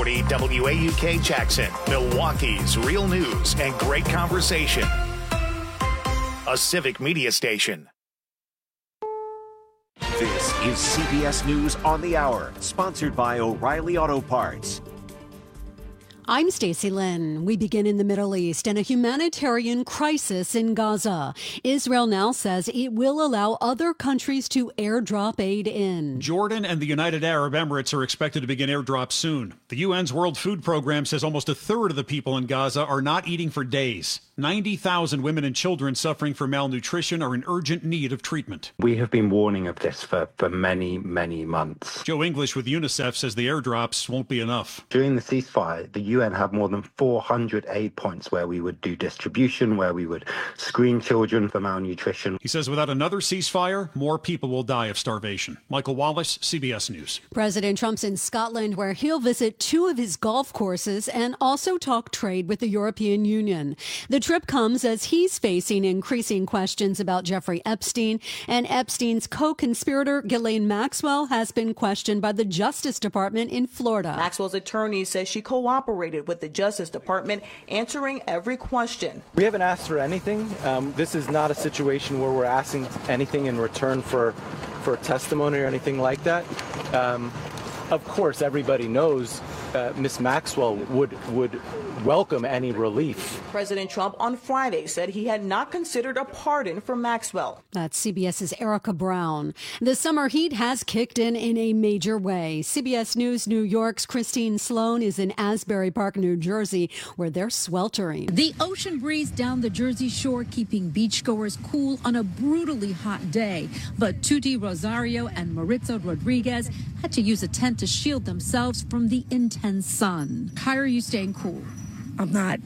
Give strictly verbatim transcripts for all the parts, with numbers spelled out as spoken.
forty W A U K Jackson, Milwaukee's real news and great conversation. A Civic Media station. This is C B S News on the Hour, sponsored by O'Reilly Auto Parts. I'm Stacey Lynn. We begin in the Middle East and a humanitarian crisis in Gaza. Israel now says it will allow other countries to airdrop aid in. Jordan and the United Arab Emirates are expected to begin airdrops soon. The U N's World Food Program says almost a third of the people in Gaza are not eating for days. ninety thousand women and children suffering from malnutrition are in urgent need of treatment. We have been warning of this for, for many, many months. Joe English with UNICEF says the airdrops won't be enough. During the ceasefire, the U N had more than four hundred aid points where we would do distribution, where we would screen children for malnutrition. He says without another ceasefire, more people will die of starvation. Michael Wallace, C B S News. President Trump's in Scotland, where he'll visit two of his golf courses and also talk trade with the European Union. The trip comes as he's facing increasing questions about Jeffrey Epstein, and Epstein's co-conspirator Ghislaine Maxwell has been questioned by the Justice Department in Florida. Maxwell's attorney says she cooperated with the Justice Department, answering every question. We haven't asked for anything. Um, this is not a situation where we're asking anything in return for, for testimony or anything like that. Um, of course, everybody knows uh, Miss Maxwell would would welcome any relief. President Trump on Friday said he had not considered a pardon for Maxwell. That's CBS's Erica Brown. The summer heat has kicked in in a major way. C B S News New York's Christine Sloan is in Asbury Park, New Jersey, where they're sweltering. The ocean breeze down the Jersey shore keeping beachgoers cool on a brutally hot day. But Tuti Rosario and Maritza Rodriguez had to use a tent to shield themselves from the intense sun. How are you staying cool? I'm not.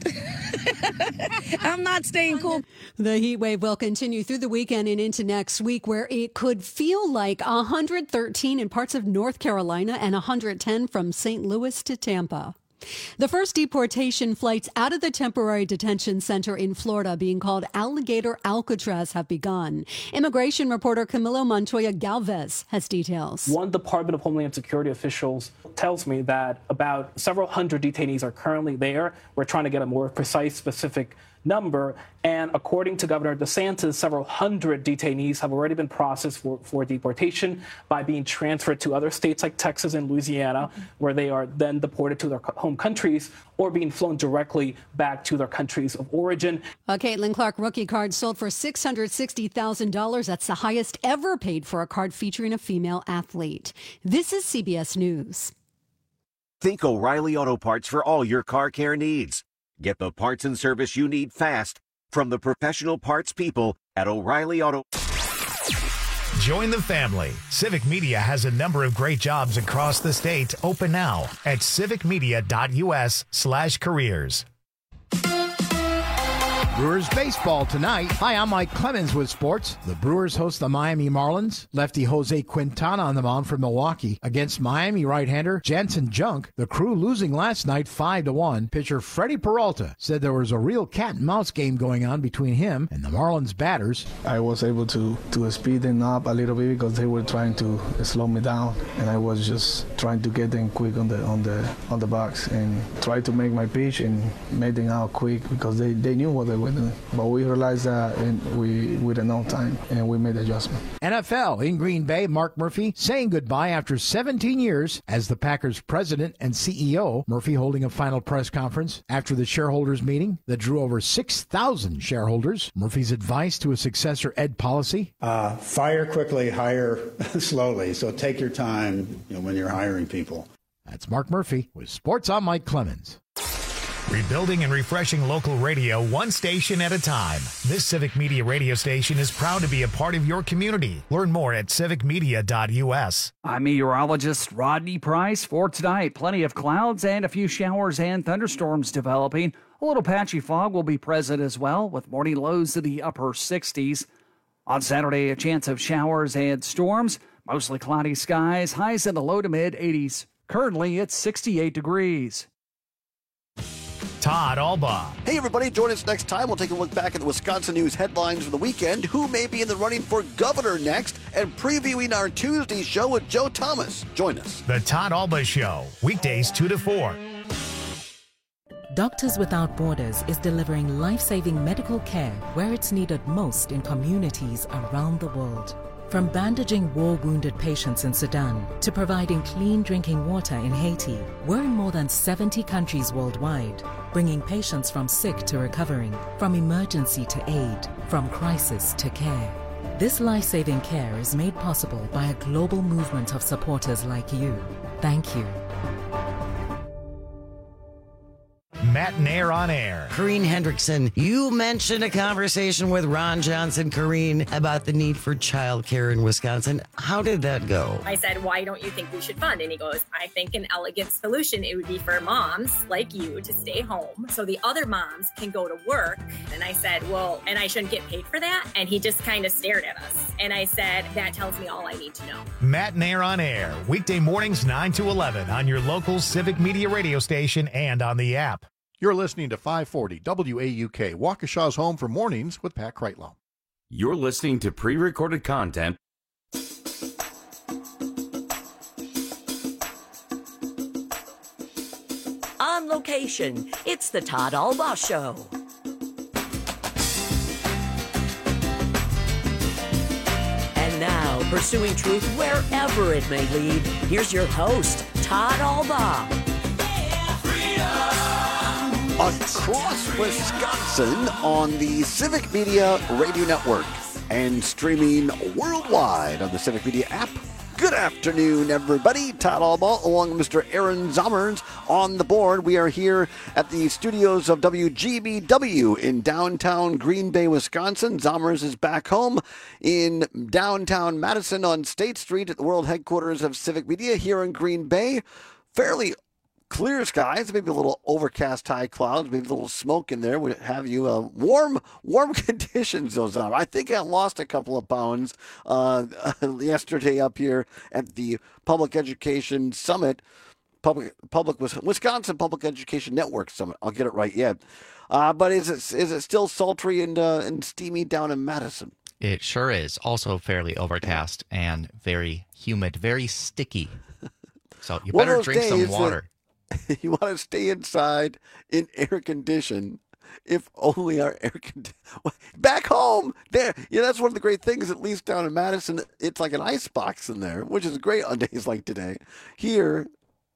I'm not staying cool. The heat wave will continue through the weekend and into next week, where it could feel like one hundred thirteen in parts of North Carolina and one hundred ten from Saint Louis to Tampa. The first deportation flights out of the temporary detention center in Florida, being called Alligator Alcatraz, have begun. Immigration reporter Camilo Montoya Galvez has details. One Department of Homeland Security officials tells me that about several hundred detainees are currently there. We're trying to get a more precise, specific number. And according to Governor DeSantis, several hundred detainees have already been processed for, for deportation by being transferred to other states like Texas and Louisiana, where they are then deported to their home countries or being flown directly back to their countries of origin. A Caitlin Clark rookie card sold for six hundred sixty thousand dollars. That's the highest ever paid for a card featuring a female athlete. This is C B S News. Think O'Reilly Auto Parts for all your car care needs. Get the parts and service you need fast from the professional parts people at O'Reilly Auto. Join the family. Civic Media has a number of great jobs across the state open now at civicmedia.us slash careers. Brewers baseball tonight. Hi, I'm Mike Clemens with sports. The Brewers host the Miami Marlins. Lefty Jose Quintana on the mound for Milwaukee against Miami right-hander Jansen Junk. The Crew losing last night five to one. Pitcher Freddie Peralta said there was a real cat-and-mouse game going on between him and the Marlins batters. I was able to, to speed them up a little bit because they were trying to slow me down, and I was just trying to get them quick on the on the on the box and try to make my pitch and made them out quick because they, they knew what they were. But we realized that and we with enough time, and we made the adjustment. N F L in Green Bay, Mark Murphy saying goodbye after seventeen years as the Packers president and C E O. Murphy holding a final press conference after the shareholders meeting that drew over six thousand shareholders. Murphy's advice to a successor, Ed Policy. Uh, fire quickly, hire slowly. So take your time, you know, when you're hiring people. That's Mark Murphy with Sports. I'm Mike Clemens. Rebuilding and refreshing local radio one station at a time. This Civic Media radio station is proud to be a part of your community. Learn more at civic media dot u s. I'm meteorologist Rodney Price. For tonight, plenty of clouds and a few showers and thunderstorms developing. A little patchy fog will be present as well, with morning lows in the upper sixties. On Saturday, a chance of showers and storms. Mostly cloudy skies, highs in the low to mid eighties. Currently, it's sixty-eight degrees. Todd Alba. Hey, everybody. Join us next time. We'll take a look back at the Wisconsin news headlines for the weekend, who may be in the running for governor next, and previewing our Tuesday show with Joe Thomas. Join us. The Todd Alba Show, weekdays two to four Doctors Without Borders is delivering life-saving medical care where it's needed most in communities around the world. From bandaging war-wounded patients in Sudan to providing clean drinking water in Haiti, we're in more than seventy countries worldwide, bringing patients from sick to recovering, from emergency to aid, from crisis to care. This life-saving care is made possible by a global movement of supporters like you. Thank you. Matt Nair on air. Corrine Hendrickson, you mentioned a conversation with Ron Johnson, Corrine, about the need for childcare in Wisconsin. How did that go? I said, why don't you think we should fund? And he goes, I think an elegant solution, it would be for moms like you to stay home so the other moms can go to work. And I said, well, and I shouldn't get paid for that? And he just kind of stared at us. And I said, that tells me all I need to know. Matt Nair on air, weekday mornings nine to eleven on your local Civic Media radio station and on the app. You're listening to five forty W A U K, Waukesha's home for mornings with Pat Kreitlow. You're listening to pre-recorded content. On location, it's the Todd Albaugh Show. And now, pursuing truth wherever it may lead, here's your host, Todd Albaugh. Across Wisconsin on the Civic Media Radio Network and streaming worldwide on the Civic Media app. Good afternoon, everybody. Todd Albaugh along with Mister Aaron Zommers on the board. We are here at the studios of W G B W in downtown Green Bay, Wisconsin. Zommers is back home in downtown Madison on State Street at the world headquarters of Civic Media here in Green Bay. Fairly clear skies, maybe a little overcast high clouds, maybe a little smoke in there would have you uh, warm warm conditions those are. I think I lost a couple of pounds uh, yesterday up here at the Public Education Summit, Public Public Wisconsin Public Education Network Summit. I'll get it right yet. Uh, but is it is it still sultry and uh, and steamy down in Madison? It sure is. Also fairly overcast and very humid, very sticky. So you better drink some water. That, you want to stay inside in air condition, if only our air condition. Back home, there, yeah, that's one of the great things, at least down in Madison, it's like an ice box in there, which is great on days like today. Here,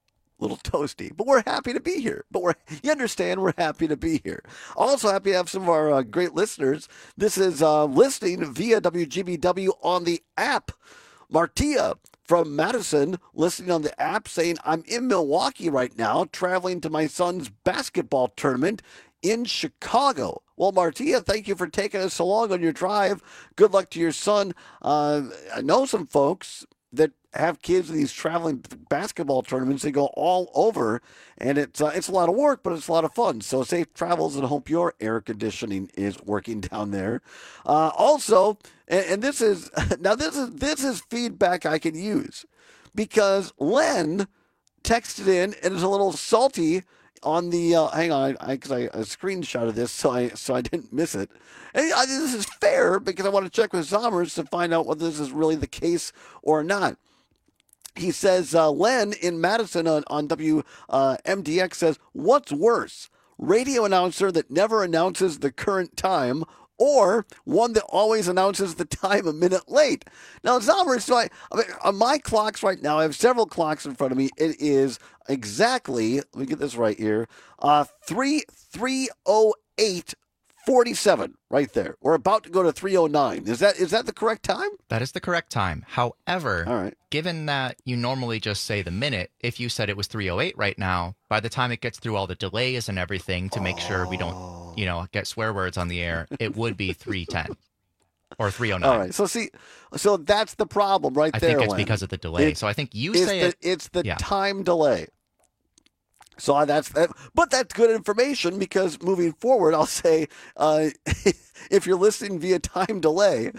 a little toasty, but we're happy to be here. But we're, you understand, we're happy to be here. Also happy to have some of our uh, great listeners. This is uh, listening via W G B W on the app. Martia from Madison listening on the app saying, I'm in Milwaukee right now, traveling to my son's basketball tournament in Chicago. Well, Martia, thank you for taking us along on your drive. Good luck to your son. Uh, I know some folks that have kids in these traveling basketball tournaments. They go all over, and it's uh, it's a lot of work, but it's a lot of fun. So safe travels, and hope your air conditioning is working down there. Uh, also, and, and this is now this is this is feedback I can use, because Len texted in and is a little salty on the uh, hang on, I because I, I, I screenshotted this, so I so I didn't miss it. And I, this is fair because I want to check with Zommers to find out whether this is really the case or not. He says, uh, Len in Madison on, on W M D X says, what's worse, radio announcer that never announces the current time, or one that always announces the time a minute late? Now, Zommers, so I, I mean, on my clocks right now, I have several clocks in front of me. It is exactly, let me get this right here, uh, three oh eight forty-seven right there. We're about to go to three oh nine. Is that is that the correct time? That is the correct time. However, All right. given that you normally just say the minute, if you said it was three oh eight right now, by the time it gets through all the delays and everything to make oh. sure we don't, you know, get swear words on the air, it would be three ten or three oh nine. All right. So see, so that's the problem right I there. I think it's Len. because of the delay. It, so I think you it's say the, it. It's the yeah. time delay. So that's that, but that's good information, because moving forward, I'll say, uh, if you're listening via time delay,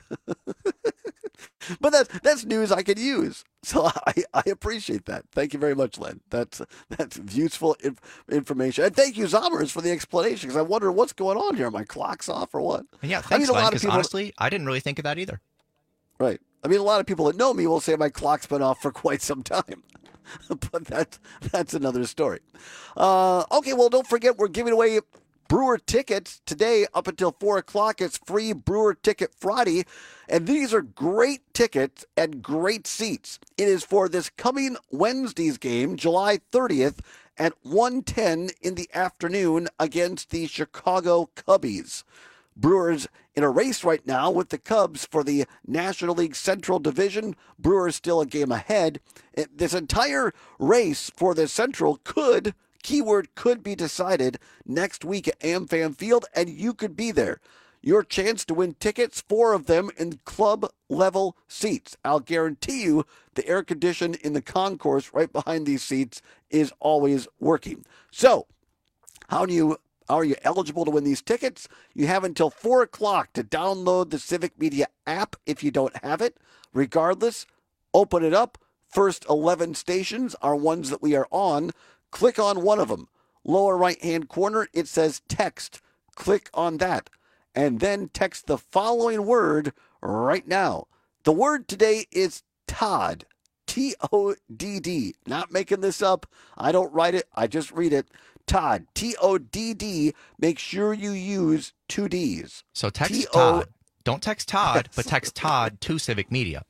but that's that's news I could use. So I, I appreciate that. Thank you very much, Len. That's that's useful inf- information, and thank you, Zommers, for the explanation, because I wonder what's going on here. Are my clocks off or what? Yeah, thanks, I mean, a Len, lot of people. Honestly, I didn't really think of that either. Right. I mean, a lot of people that know me will say my clock's been off for quite some time. but that's that's another story. Uh, okay, well, don't forget we're giving away Brewer tickets today up until four o'clock. It's free Brewer Ticket Friday, and these are great tickets and great seats. It is for this coming Wednesday's game, July thirtieth, at one ten in the afternoon against the Chicago Cubbies. Brewers in a race right now with the Cubs for the National League Central Division. Brewers still a game ahead. This entire race for the Central could, keyword could be decided next week at AmFam Field, and you could be there. Your chance to win tickets, four of them in club-level seats. I'll guarantee you the air condition in the concourse right behind these seats is always working. So, how do you are you eligible to win these tickets? You have until four o'clock to download the Civic Media app if you don't have it. Regardless, open it up. First eleven stations are ones that we are on. Click on one of them. Lower right-hand corner, it says text. Click on that. And then text the following word right now. The word today is Todd. T O D D. Not making this up. I don't write it. I just read it. Todd. T O D D. Make sure you use two D's. So text T O Todd. Don't text Todd, Yes. but text Todd to Civic Media.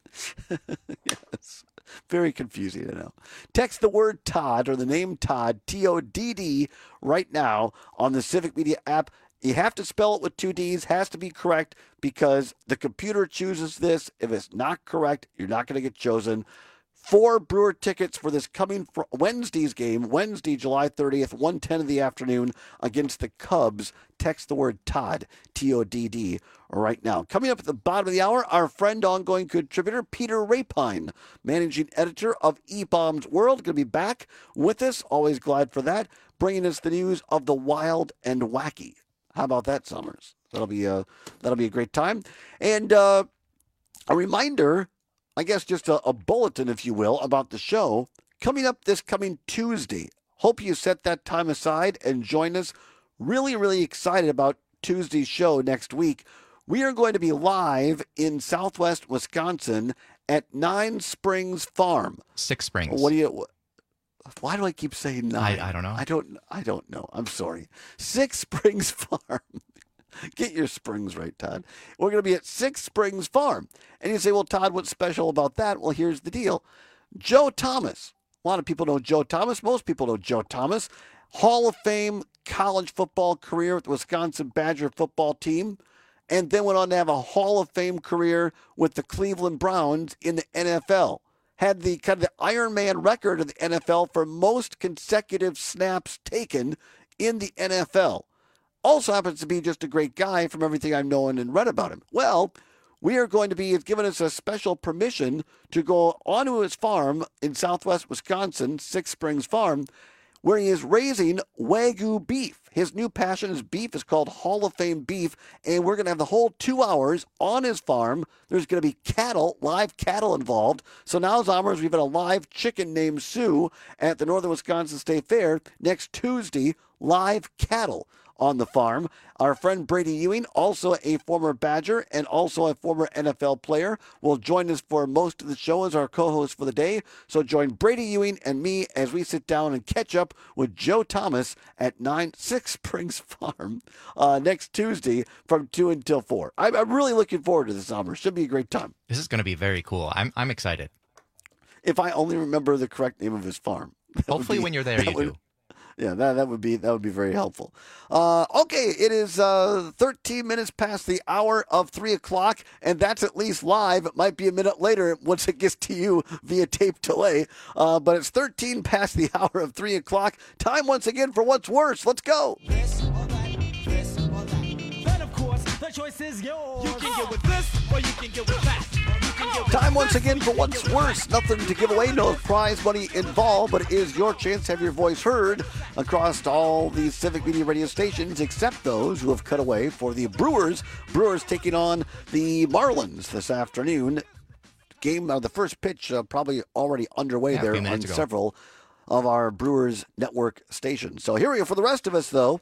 Yes. Very confusing, I know. Text the word Todd or the name Todd, T O D D, right now on the Civic Media app. You have to spell it with two D's, has to be correct because the computer chooses this. If it's not correct, you're not going to get chosen. Four Brewer tickets for this coming fr- Wednesday's game, Wednesday, July thirtieth, one ten in the afternoon against the Cubs. Text the word Todd, T O D D, right now. Coming up at the bottom of the hour, our friend, ongoing contributor, Peter Rapine, managing editor of E-Bombs World, going to be back with us. Always glad for that. Bringing us the news of the wild and wacky. How about that, Summers? That'll be a, that'll be a great time. And uh, a reminder, I guess just a, a bulletin, if you will, about the show coming up this coming Tuesday. Hope you set that time aside and join us. Really, really excited about Tuesday's show next week. We are going to be live in Southwest Wisconsin at Nine Springs Farm. Six Springs. What do you? Why do I keep saying nine? I, I don't know. I don't. I don't know. I'm sorry. Six Springs Farm. Get your springs right, Todd. We're going to be at Six Springs Farm. And you say, well, Todd, what's special about that? Well, here's the deal. Joe Thomas. A lot of people know Joe Thomas. Most people know Joe Thomas. Hall of Fame college football career with the Wisconsin Badger football team. And then went on to have a Hall of Fame career with the Cleveland Browns in the N F L. Had the kind of the Iron Man record of the N F L for most consecutive snaps taken in the N F L. Also happens to be just a great guy from everything I've known and read about him. Well, we are going to be, he's given us a special permission to go onto his farm in Southwest Wisconsin, Six Springs Farm, where he is raising Wagyu beef. His new passion, his beef, is called Hall of Fame beef, and we're going to have the whole two hours on his farm. There's going to be cattle, live cattle involved. So now, Zommers, we've got a live chicken named Sue at the Northern Wisconsin State Fair next Tuesday, live cattle on the farm. Our friend Brady Ewing, also a former Badger and also a former N F L player, will join us for most of the show as our co-host for the day. So join Brady Ewing and me as we sit down and catch up with Joe Thomas at nine Six Springs Farm uh, next Tuesday from two until four. I'm, I'm really looking forward to this summer. Should be a great time. This is going to be very cool. I'm I'm excited. If I only remember the correct name of his farm. Hopefully be, when you're there, you would, do. Yeah, that, that would be that would be very helpful. Uh, okay, it is uh, thirteen minutes past the hour of three o'clock, and that's at least live. It might be a minute later once it gets to you via tape delay, uh, but it's thirteen past the hour of three o'clock. Time once again for What's Worse. Let's go. This or that, this or that. Then, of course, the choice is yours. You can get with this, or you can get with that. Time once again for What's Worse. Nothing to give away, no prize money involved, but it is your chance to have your voice heard across all these Civic Media radio stations, except those who have cut away for the Brewers. Brewers taking on the Marlins this afternoon. Game, uh, the first pitch uh, probably already underway Yeah, a there few on minutes ago. several of our Brewers network stations. So here we go. For the rest of us, though,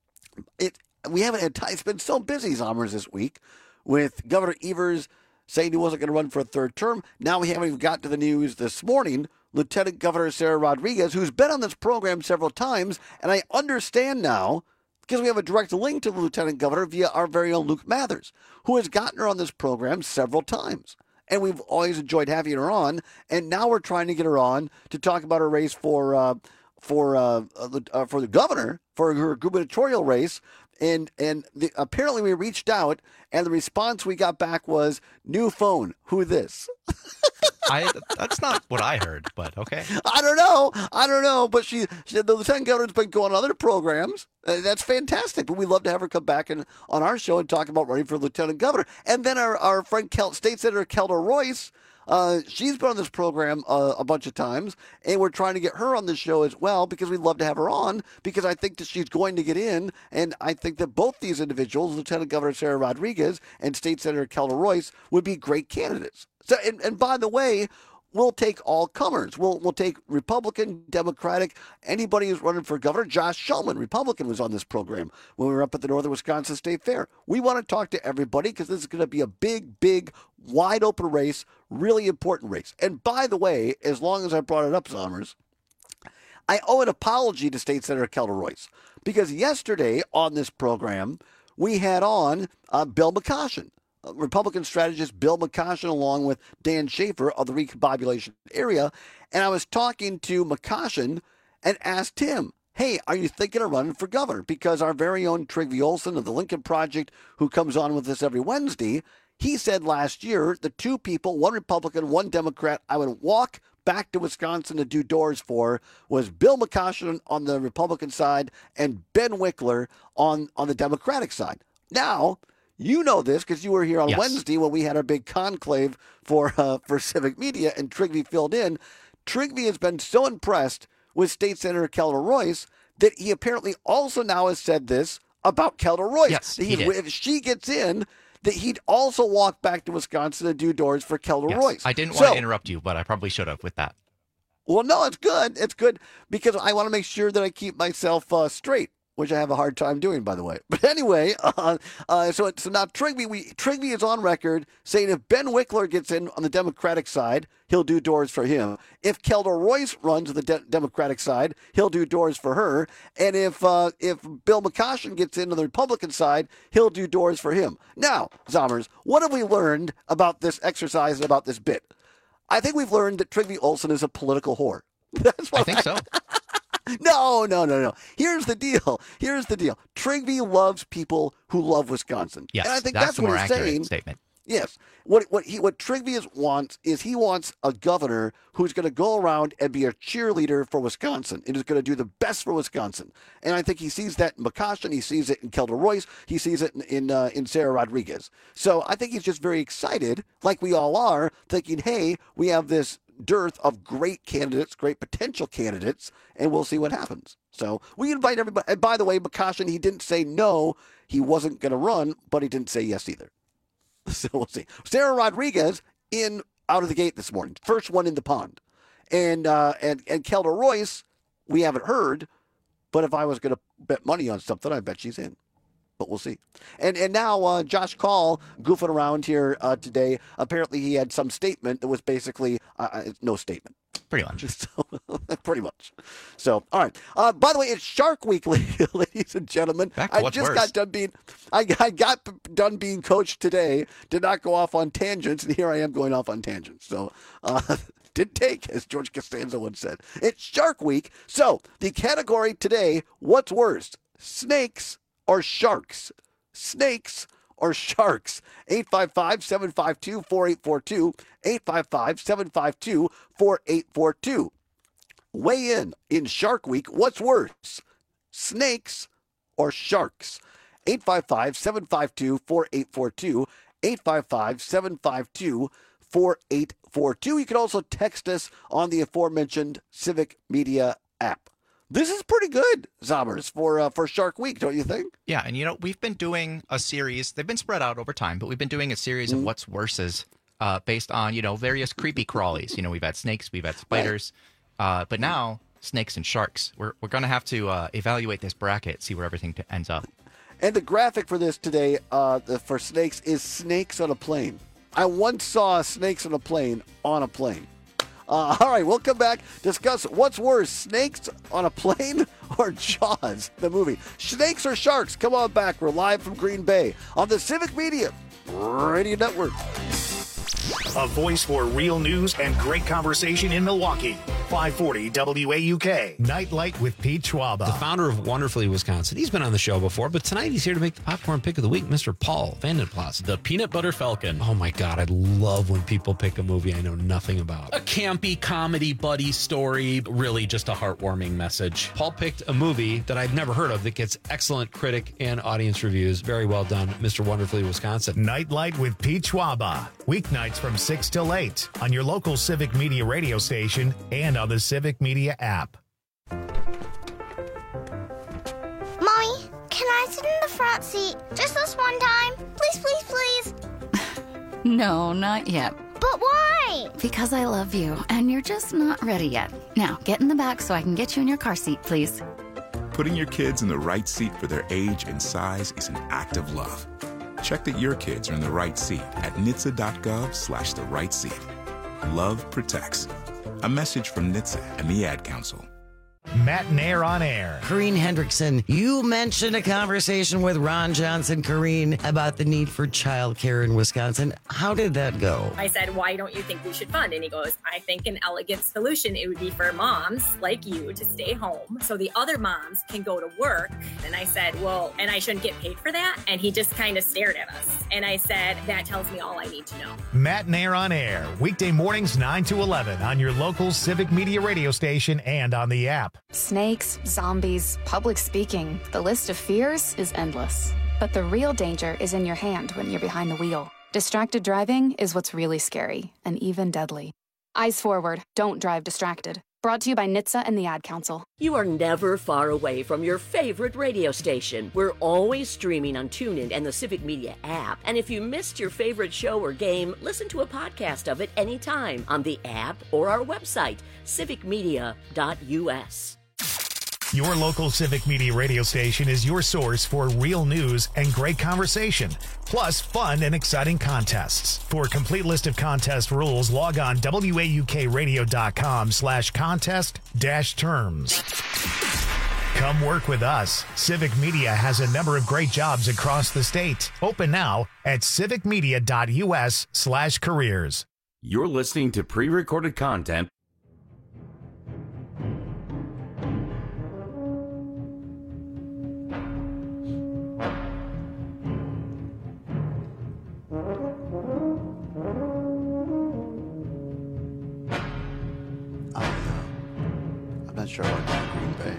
it we haven't had time. It's been so busy, Zommers, this week with Governor Evers saying he wasn't going to run for a third term. Now we haven't even got to the news this morning Lieutenant Governor Sarah Rodriguez, who's been on this program several times, and I understand now, because we have a direct link to the Lieutenant Governor via our very own Luke Mathers, who has gotten her on this program several times. And we've always enjoyed having her on, and now we're trying to get her on to talk about her race for uh, for uh, uh, for the governor, for her gubernatorial race. And and the, apparently we reached out, and the response we got back was, new phone, who this? I That's not what I heard, but okay. I don't know. I don't know. But she, she the lieutenant governor's been going on other programs. Uh, that's fantastic. But we'd love to have her come back and on our show and talk about running for lieutenant governor. And then our, our friend Kel, State Senator Kelda Royce, uh, she's been on this program uh, a bunch of times, and we're trying to get her on the show as well because we'd love to have her on because I think that she's going to get in, and I think that both these individuals, Lieutenant Governor Sarah Rodriguez and State Senator Kelda Royce, would be great candidates. So, and, and by the way, we'll take all comers. We'll we'll take Republican, Democratic, anybody who's running for governor. Josh Shulman, Republican, was on this program when we were up at the Northern Wisconsin State Fair. We want to talk to everybody because this is going to be a big, big, wide open race, really important race. And by the way, as long as I brought it up, Zommers, I owe an apology to State Senator Kelda Royce because yesterday on this program we had on uh, Bill McCoshen. Republican strategist Bill McCoshen along with Dan Schaefer of the recombobulation area. And I was talking to McCoshen and asked him, hey, are you thinking of running for governor? Because our very own Trygve Olson of the Lincoln Project, who comes on with us every Wednesday, he said last year the two people, one Republican, one Democrat, I would walk back to Wisconsin to do doors for was Bill McCoshen on the Republican side and Ben Wickler on, on the Democratic side. Now, you know this because you were here on yes. Wednesday when we had our big conclave for uh, for Civic Media, and Trygve filled in. Trygve has been so impressed with State Senator Kelda Royce that he apparently also now has said this about Kelda Royce. Yes, he he did. If she gets in, that he'd also walk back to Wisconsin and do doors for Kelda yes. Royce. I didn't so, want to interrupt you, but I probably should have with that. Well, no, it's good. It's good because I want to make sure that I keep myself uh, straight, which I have a hard time doing, by the way. But anyway, uh, uh, so so now Trygve, we Trygve is on record saying if Ben Wickler gets in on the Democratic side, he'll do doors for him. If Kelda Royce runs on the de- Democratic side, he'll do doors for her. And if uh, if Bill McCoshen gets in on the Republican side, he'll do doors for him. Now, Zommers, what have we learned about this exercise and about this bit? I think we've learned that Trygve Olson is a political whore. That's what I think I- so. No, no, no, no. Here's the deal. Here's the deal. Trygve loves people who love Wisconsin. Yes, and I think that's, that's, the what more he's accurate saying. statement. Yes. What what he what Trygve is, wants is he wants a governor who's going to go around and be a cheerleader for Wisconsin and is going to do the best for Wisconsin. And I think he sees that in McCoshen. He sees it in Kelda Royce. He sees it in in, uh, in Sarah Rodriguez. So I think he's just very excited, like we all are, thinking, hey, we have this dearth of great candidates, great potential candidates, and we'll see what happens. So we invite everybody. And by the way, McCoshen, he didn't say no, he wasn't going to run, but he didn't say yes either. So we'll see. Sarah Rodriguez in out of the gate this morning, first one in the pond, and uh, and and Kelda Royce, we haven't heard, but if I was going to bet money on something, I bet she's in. But we'll see. And and now uh, Josh Call goofing around here uh, today. Apparently he had some statement that was basically uh, no statement. Pretty much. So, pretty much. So, all right. Uh, by the way, it's Shark Week, ladies and gentlemen. Back to I what's just worse. got done being, I, I got done being coached today. Did not go off on tangents, and here I am going off on tangents. So, uh, didn't take, as George Costanza once said. It's Shark Week. So, the category today: what's worse, snakes or sharks? Snakes or sharks? eight five five, seven five two, four eight four two. eight five five, seven five two, four eight four two. Weigh in in Shark Week. What's worse, snakes or sharks? eight five five, seven five two, four eight four two. eight five five, seven five two, four eight four two. You can also text us on the aforementioned Civic Media app. This is pretty good, Zommers, for uh, for Shark Week, don't you think? Yeah, and you know, we've been doing a series, they've been spread out over time, but we've been doing a series Mm-hmm. of what's worses uh, based on, you know, various creepy crawlies. You know, we've had snakes, we've had spiders, uh, but now snakes and sharks. We're, we're going to have to uh, evaluate this bracket, see where everything t- ends up. And the graphic for this today, uh, the, for snakes, is snakes on a plane. I once saw snakes on a plane on a plane. Uh, all right, we'll come back, discuss what's worse, snakes on a plane or Jaws, the movie. Snakes or sharks? Come on back. We're live from Green Bay on the Civic Media Radio Network. A voice for real news and great conversation in Milwaukee. five forty W A U K. Nightlight with Pete Schwaba. The founder of Wonderfully Wisconsin. He's been on the show before, but tonight he's here to make the popcorn pick of the week, Mister Paul Vandenplas. The Peanut Butter Falcon. Oh my God, I love when people pick a movie I know nothing about. A campy comedy buddy story, really just a heartwarming message. Paul picked a movie that I'd never heard of that gets excellent critic and audience reviews. Very well done, Mister Wonderfully Wisconsin. Nightlight with Pete Schwaba. Weeknights from six till eight on your local Civic Media radio station and on the Civic Media app. Mommy, can I sit in the front seat just this one time? Please, please, please. No, not yet. But why? Because I love you, and you're just not ready yet. Now, get in the back so I can get you in your car seat, please. Putting your kids in the right seat for their age and size is an act of love. Check that your kids are in the right seat at N H T S A dot gov slash the right seat. Love protects. A message from N H T S A and the Ad Council. Matt and Air on Air. Corrine Hendrickson, you mentioned a conversation with Ron Johnson, Corrine, about the need for childcare in Wisconsin. How did that go? I said, why don't you think we should fund? And he goes, I think an elegant solution, it would be for moms like you to stay home so the other moms can go to work. And I said, well, and I shouldn't get paid for that? And he just kind of stared at us. And I said, that tells me all I need to know. Matt and Air on Air, weekday mornings nine to eleven on your local Civic Media radio station and on the app. Snakes, zombies, public speaking. The list of fears is endless. But the real danger is in your hand when you're behind the wheel. Distracted driving is what's really scary and even deadly. Eyes forward. Don't drive distracted. Brought to you by N H T S A and the Ad Council. You are never far away from your favorite radio station. We're always streaming on TuneIn and the Civic Media app. And if you missed your favorite show or game, listen to a podcast of it anytime on the app or our website, civic media dot U S. Your local Civic Media radio station is your source for real news and great conversation, plus fun and exciting contests. For a complete list of contest rules, log on W A U K radio dot com slash contest dash terms. Come work with us. Civic Media has a number of great jobs across the state. Open now at civic media dot U S slash careers. You're listening to pre-recorded content. I'm not sure I want to go to Green Bay.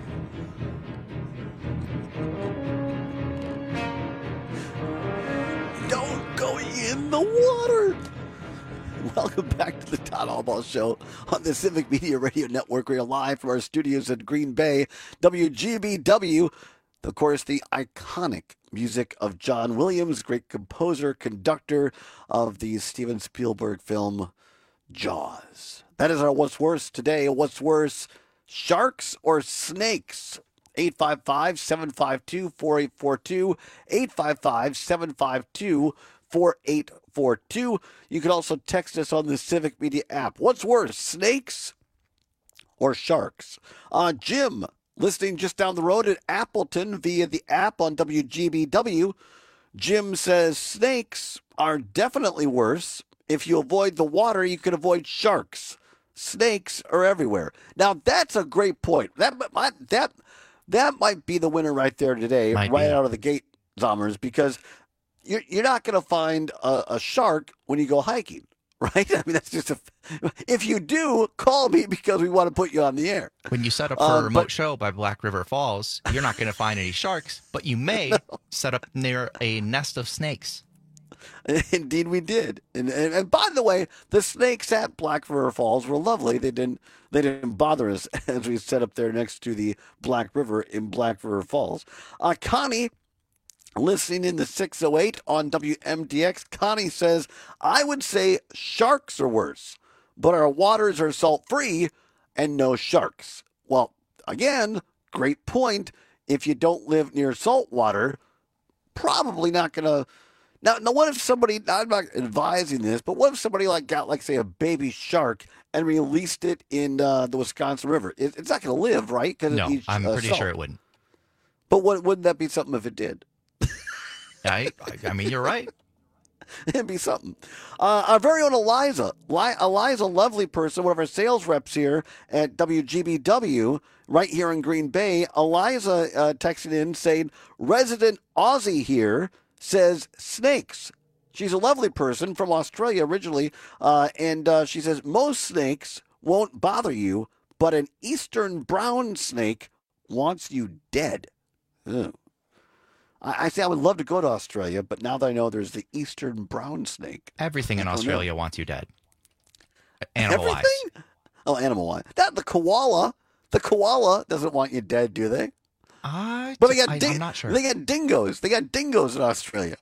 Don't go in the water. Welcome back to the Todd Albaugh Show on the Civic Media Radio Network. We are live from our studios at Green Bay, W G B W. Of course, the iconic music of John Williams, great composer, conductor of the Steven Spielberg film Jaws. That is our What's Worse today. What's worse, sharks or snakes? eight five five, seven five two, four eight four two, eight five five, seven five two, four eight four two. You can also text us on the Civic Media app. What's worse, snakes or sharks? Uh, Jim, listening just down the road at Appleton via the app on W G B W. Jim says snakes are definitely worse. If you avoid the water, you can avoid sharks. Snakes are everywhere. Now, that's a great point. That might, that, that might be the winner right there today, Might right be. out of the gate, Zommers, because you're, you're not going to find a, a shark when you go hiking, right? I mean, that's just a... If you do, call me because we want to put you on the air. When you set up for Um, a remote but- show by Black River Falls, you're not going to find any sharks, but you may set up near a nest of snakes. Indeed, we did. And, and and by the way, the snakes at Black River Falls were lovely. They didn't they didn't bother us as we set up there next to the Black River in Black River Falls. Uh, Connie, listening in the six oh eight on W M D X, Connie says, I would say sharks are worse, but our waters are salt free and no sharks. Well, again, great point. If you don't live near salt water, probably not going to Now, now, what if somebody? I'm not advising this, but what if somebody like got like say a baby shark and released it in uh, the Wisconsin River? It, it's not going to live, right? Cause No, it eats, I'm uh, pretty salt. sure it wouldn't. But what, wouldn't that be something if it did? I, I, I mean, you're right. It'd be something. Uh, our very own Eliza. Li- Eliza, lovely person, one of our sales reps here at W G B W, right here in Green Bay. Eliza uh, texted in saying, resident Aussie here says snakes. She's a lovely person from Australia originally, uh, and uh, she says, most snakes won't bother you, but an eastern brown snake wants you dead. Ugh. I say I would love to go to Australia, but now that I know there's the eastern brown snake. Everything in I don't Australia know. wants you dead. Animal-wise. Everything? Oh, animal-wise. That, the koala. The koala doesn't want you dead, do they? Uh, but they got I, ding- I'm not sure. They got dingoes. They got dingoes in Australia.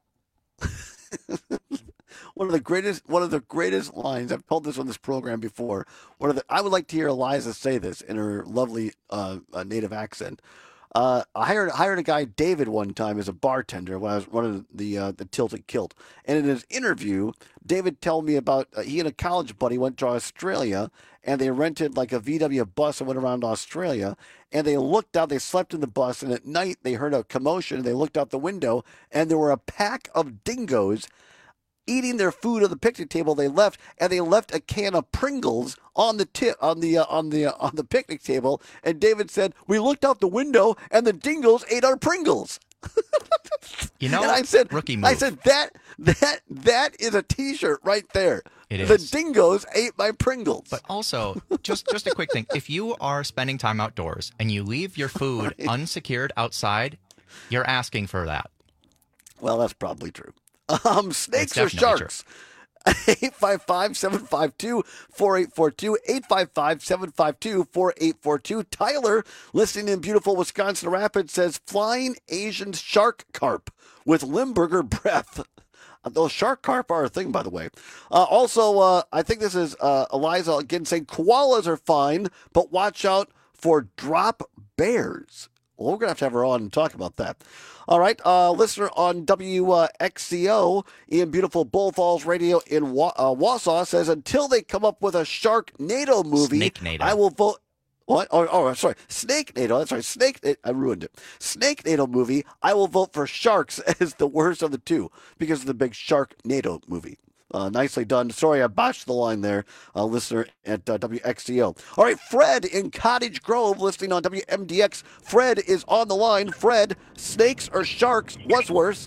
One of the greatest, one of the greatest lines. I've told this on this program before. One of the, I would like to hear Eliza say this in her lovely uh, uh, native accent. Uh, I hired hired a guy, David, one time as a bartender when I was running the uh, the Tilted Kilt, and in his interview, David told me about uh, he and a college buddy went to Australia, and they rented like a V W bus and went around Australia, and they looked out, they slept in the bus, and at night they heard a commotion, and they looked out the window, and there were a pack of dingoes eating their food on the picnic table they left, and they left a can of Pringles on the tip on the uh, on the uh, on the picnic table. And David said, "We looked out the window, and the dingoes ate our Pringles." You know, and I said, rookie move. I said that that that is a T-shirt right there. It the is. dingoes ate my Pringles. But also, just just a quick thing: if you are spending time outdoors and you leave your food Right. unsecured outside, you're asking for that. Well, that's probably true. Um, snakes or It's definitely sharks? eight five five, seven five two, four eight four two, eight five five, seven five two, four eight four two. Tyler, listening in beautiful Wisconsin Rapids, says flying Asian shark carp with Limburger breath. Those shark carp are a thing, by the way. Uh, also, uh, I think this is uh, Eliza again saying koalas are fine, but watch out for drop bears. Well, we're going to have to have her on and talk about that. All right, uh, listener on W X C O in beautiful Bull Falls Radio in Wa- uh, Wausau says, until they come up with a Sharknado movie, Snake-nado. I will vote. What? Oh, oh, sorry. Snake NATO. That's right. Snake. I ruined it. Snake NATO movie. I will vote for Sharks as the worst of the two because of the big Shark NATO movie. Uh, nicely done. Sorry, I botched the line there, uh, listener at uh, W X C O. All right, Fred in Cottage Grove, listening on W M D X. Fred is on the line. Fred, snakes or sharks? What's worse?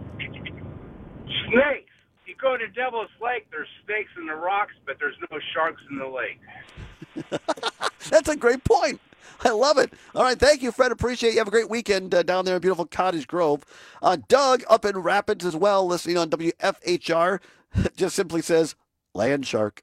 Snakes. You go to Devil's Lake, there's snakes in the rocks, but there's no sharks in the lake. That's a great point. I love it. All right, thank you, Fred. Appreciate you. Have a great weekend uh, down there in beautiful Cottage Grove. Uh, Doug up in Rapids as well, listening on W F H R, just simply says, land shark.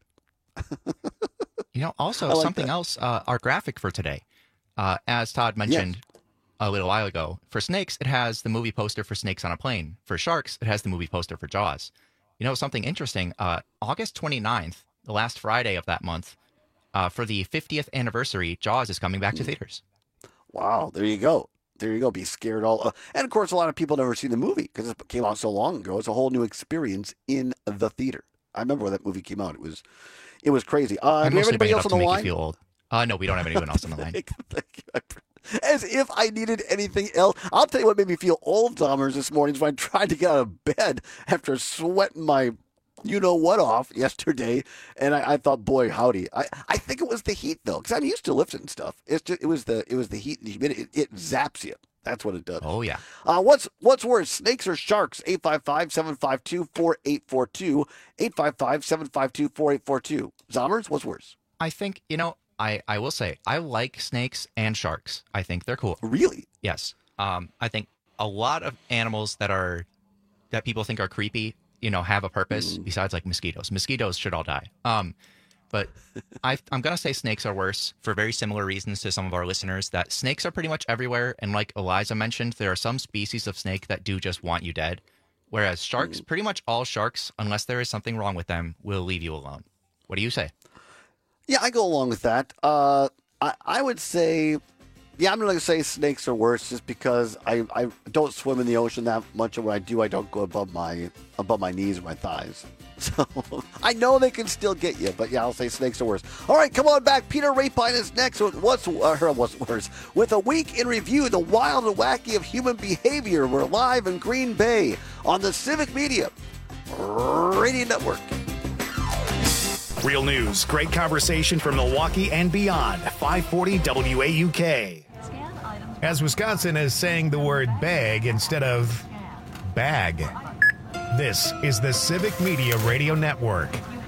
You know, also I like something that. else, uh, our graphic for today, uh, as Todd mentioned a little while ago, for snakes, it has the movie poster for Snakes on a Plane. For sharks, it has the movie poster for Jaws. You know, something interesting, uh, August twenty-ninth, the last Friday of that month, uh, for the fiftieth anniversary, Jaws is coming back to theaters. Wow, there you go. There you go. Be scared all. Uh, and of course, a lot of people never seen the movie because it came out so long ago. It's a whole new experience in the theater. I remember when that movie came out. It was, it was crazy. Uh, I do we have mostly anybody bring it else up on to the make line? you feel old. Uh, no, we don't have anyone else on the line. Thank you. As if I needed anything else. I'll tell you what made me feel old, Dahmers, this morning is when I tried to get out of bed after sweating my you-know-what off yesterday, and I, I thought, boy, howdy. I, I think it was the heat, though, because I'm used to lifting stuff. It's just, it was the it was the heat and the humidity. It, it zaps you. That's what it does. Oh, yeah. Uh, what's what's worse, snakes or sharks? eight five five, seven five two, four eight four two. eight five five, seven five two, four eight four two. Zommers, what's worse? I think, you know, I, I will say, I like snakes and sharks. I think they're cool. Really? Yes. Um, I think a lot of animals that are, that people think are creepy, you know, have a purpose Mm. besides like mosquitoes. Mosquitoes should all die. Um, but I, I'm going to say snakes are worse for very similar reasons to some of our listeners, that snakes are pretty much everywhere. And like Eliza mentioned, there are some species of snake that do just want you dead. Whereas sharks, Mm. pretty much all sharks, unless there is something wrong with them, will leave you alone. What do you say? Yeah, I go along with that. Uh, I, I would say Yeah, I'm going to say snakes are worse just because I, I don't swim in the ocean that much, and when I do, I don't go above my above my knees or my thighs. So I know they can still get you, but yeah, I'll say snakes are worse. All right, come on back. Peter Rapine is next with what's uh, what's worse with a week in review, the wild and wacky of human behavior. We're live in Green Bay on the Civic Media Radio Network. Real news, great conversation from Milwaukee and beyond. five forty W A U K. As Wisconsin is saying the word bag instead of bag. This is the Civic Media Radio Network.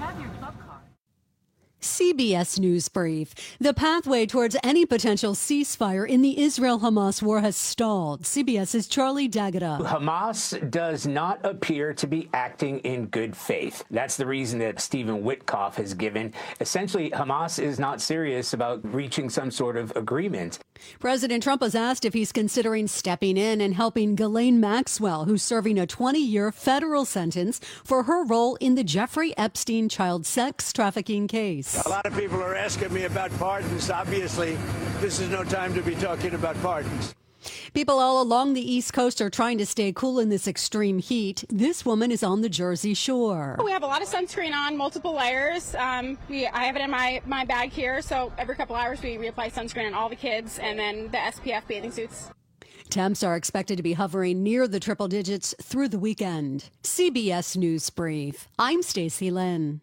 C B S News Brief. The pathway towards any potential ceasefire in the Israel-Hamas war has stalled. CBS's Charlie D'Agata. Hamas does not appear to be acting in good faith. That's the reason that Stephen Witkoff has given. Essentially, Hamas is not serious about reaching some sort of agreement. President Trump was asked if he's considering stepping in and helping Ghislaine Maxwell, who's serving a twenty-year federal sentence for her role in the Jeffrey Epstein child sex trafficking case. A lot of people are asking me about pardons. Obviously, this is no time to be talking about pardons. People all along the East Coast are trying to stay cool in this extreme heat. This woman is on the Jersey Shore. We have a lot of sunscreen on, multiple layers. Um, we, I have it in my, my bag here, so every couple hours we reapply sunscreen on all the kids and then the S P F bathing suits. Temps are expected to be hovering near the triple digits through the weekend. C B S News Brief. I'm Stacey Lynn.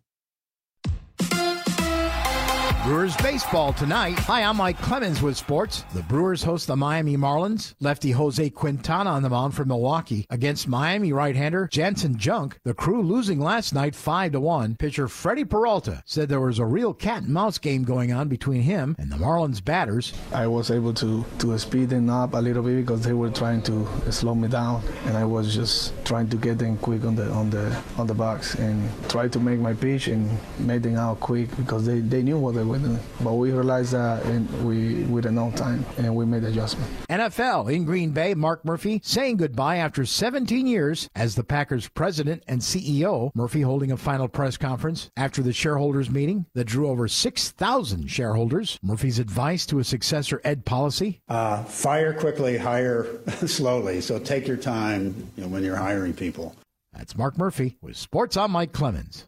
Brewers baseball tonight. Hi, I'm Mike Clemens with sports. The Brewers host the Miami Marlins. Lefty Jose Quintana on the mound for Milwaukee against Miami right-hander Jansen Junk. The Crew losing last night five to one. Pitcher Freddie Peralta said there was a real cat and mouse game going on between him and the Marlins batters. I was able to to speed them up a little bit because they were trying to slow me down, and I was just trying to get them quick on the on the on the box and try to make my pitch and make them out quick because they, they knew what they were. But we realized that and we with enough time, and we made the adjustment. N F L in Green Bay, Mark Murphy saying goodbye after seventeen years as the Packers president and C E O. Murphy holding a final press conference after the shareholders meeting that drew over six thousand shareholders. Murphy's advice to a successor, Ed Policy. Uh, fire quickly, hire slowly. So take your time, you know, when you're hiring people. That's Mark Murphy with Sports. I'm Mike Clemens.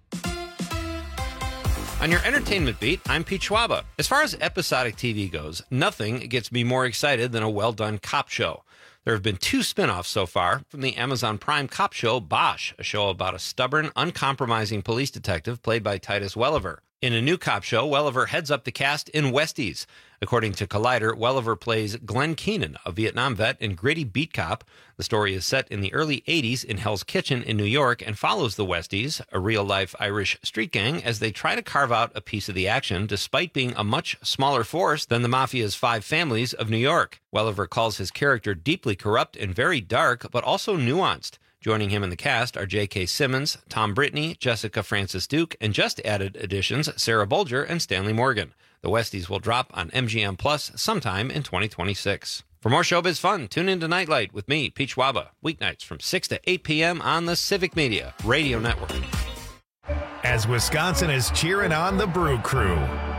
On your entertainment beat, I'm Pete Schwaba. As far as episodic T V goes, nothing gets me more excited than a well-done cop show. There have been two spin-offs so far from the Amazon Prime cop show Bosch, a show about a stubborn, uncompromising police detective played by Titus Welliver. In a new cop show, Welliver heads up the cast in Westies. According to Collider, Welliver plays Glenn Keenan, a Vietnam vet and gritty beat cop. The story is set in the early eighties in Hell's Kitchen in New York and follows the Westies, a real-life Irish street gang, as they try to carve out a piece of the action despite being a much smaller force than the Mafia's five families of New York. Welliver calls his character deeply corrupt and very dark, but also nuanced. Joining him in the cast are J K. Simmons, Tom Brittney, Jessica Francis Duke, and just added additions Sarah Bolger and Stanley Morgan. The Westies will drop on M G M Plus sometime in twenty twenty-six. For more showbiz fun, tune in to Nightlight with me, Pete Schwaba, weeknights from six to eight p.m. on the Civic Media Radio Network. As Wisconsin is cheering on the Brew Crew.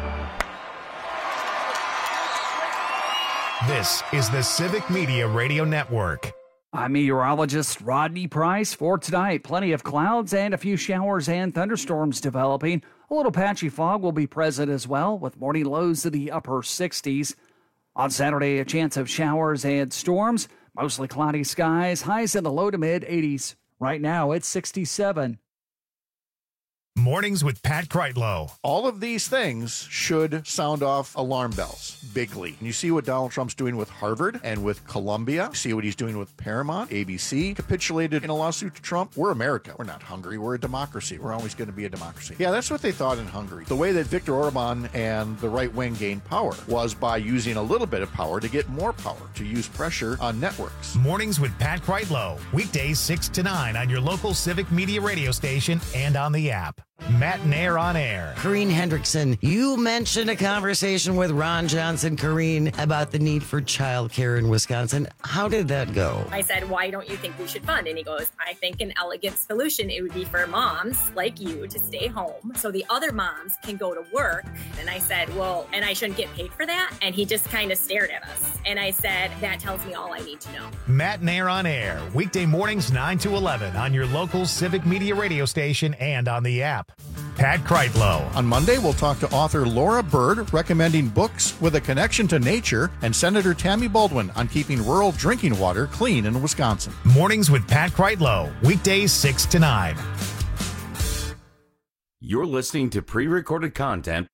This is the Civic Media Radio Network. I'm meteorologist Rodney Price. For tonight, plenty of clouds and a few showers and thunderstorms developing. A little patchy fog will be present as well, with morning lows to the upper sixties. On Saturday, a chance of showers and storms. Mostly cloudy skies, highs in the low to mid eighties. Right now, it's sixty-seven. Mornings with Pat Kreitlow. All of these things should sound off alarm bells bigly. You see what Donald Trump's doing with Harvard and with Columbia. You see what he's doing with Paramount. A B C capitulated in a lawsuit to Trump. We're America. We're not Hungary. We're a democracy. We're always going to be a democracy. Yeah, that's what they thought in Hungary. The way that Viktor Orban and the right wing gained power was by using a little bit of power to get more power, to use pressure on networks. Mornings with Pat Kreitlow. Weekdays six to nine on your local Civic Media radio station and on the app. Matt and Air on Air. Corrine Hendrickson, you mentioned a conversation with Ron Johnson, Corrine, about the need for childcare in Wisconsin. How did that go? I said, why don't you think we should fund? And he goes, I think an elegant solution, it would be for moms like you to stay home so the other moms can go to work. And I said, well, and I shouldn't get paid for that? And he just kind of stared at us. And I said, that tells me all I need to know. Matt and Air on Air, weekday mornings nine to eleven on your local Civic Media radio station and on the app. Pat Kreitlow. On Monday, we'll talk to author Laura Bird, recommending books with a connection to nature, and Senator Tammy Baldwin on keeping rural drinking water clean in Wisconsin. Mornings with Pat Kreitlow, weekdays six to nine. You're listening to pre-recorded content.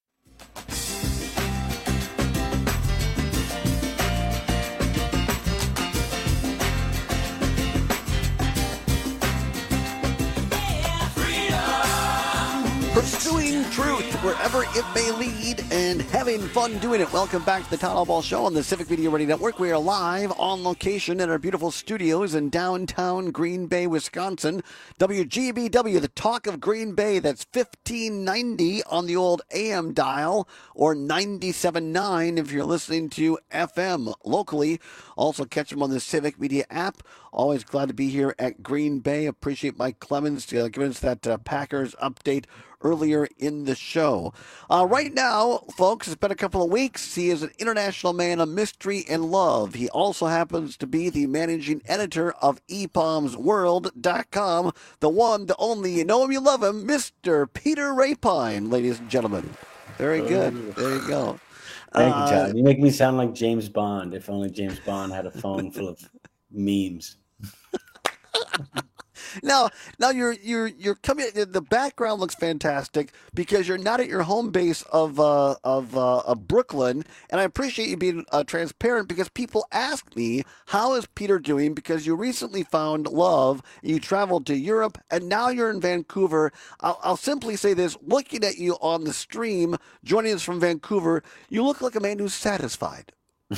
Pursuing truth wherever it may lead and having fun doing it. Welcome back to the Town Hall Ball Show on the Civic Media Radio Network. We are live on location in our beautiful studios in downtown Green Bay, Wisconsin. W G B W, the talk of Green Bay. That's fifteen ninety on the old A M dial, or ninety-seven point nine if you're listening to F M locally. Also catch them on the Civic Media app. Always glad to be here at Green Bay. Appreciate Mike Clemens uh, giving us that uh, Packers update earlier in the show. Uh, right now, folks, it's been a couple of weeks. He is an international man of mystery and love. He also happens to be the managing editor of e palms world dot com, the one, the only, you know him, you love him, Mister Peter Rapine, ladies and gentlemen. Very good. There you go. Thank you, Todd. You make me sound like James Bond. If only James Bond had a phone full of memes. Now, now you're you're you're coming. The background looks fantastic because you're not at your home base of uh, of, uh, of Brooklyn, and I appreciate you being uh, transparent because people ask me, how is Peter doing? Because you recently found love, you traveled to Europe, and now you're in Vancouver. I'll, I'll simply say this: looking at you on the stream, joining us from Vancouver, you look like a man who's satisfied.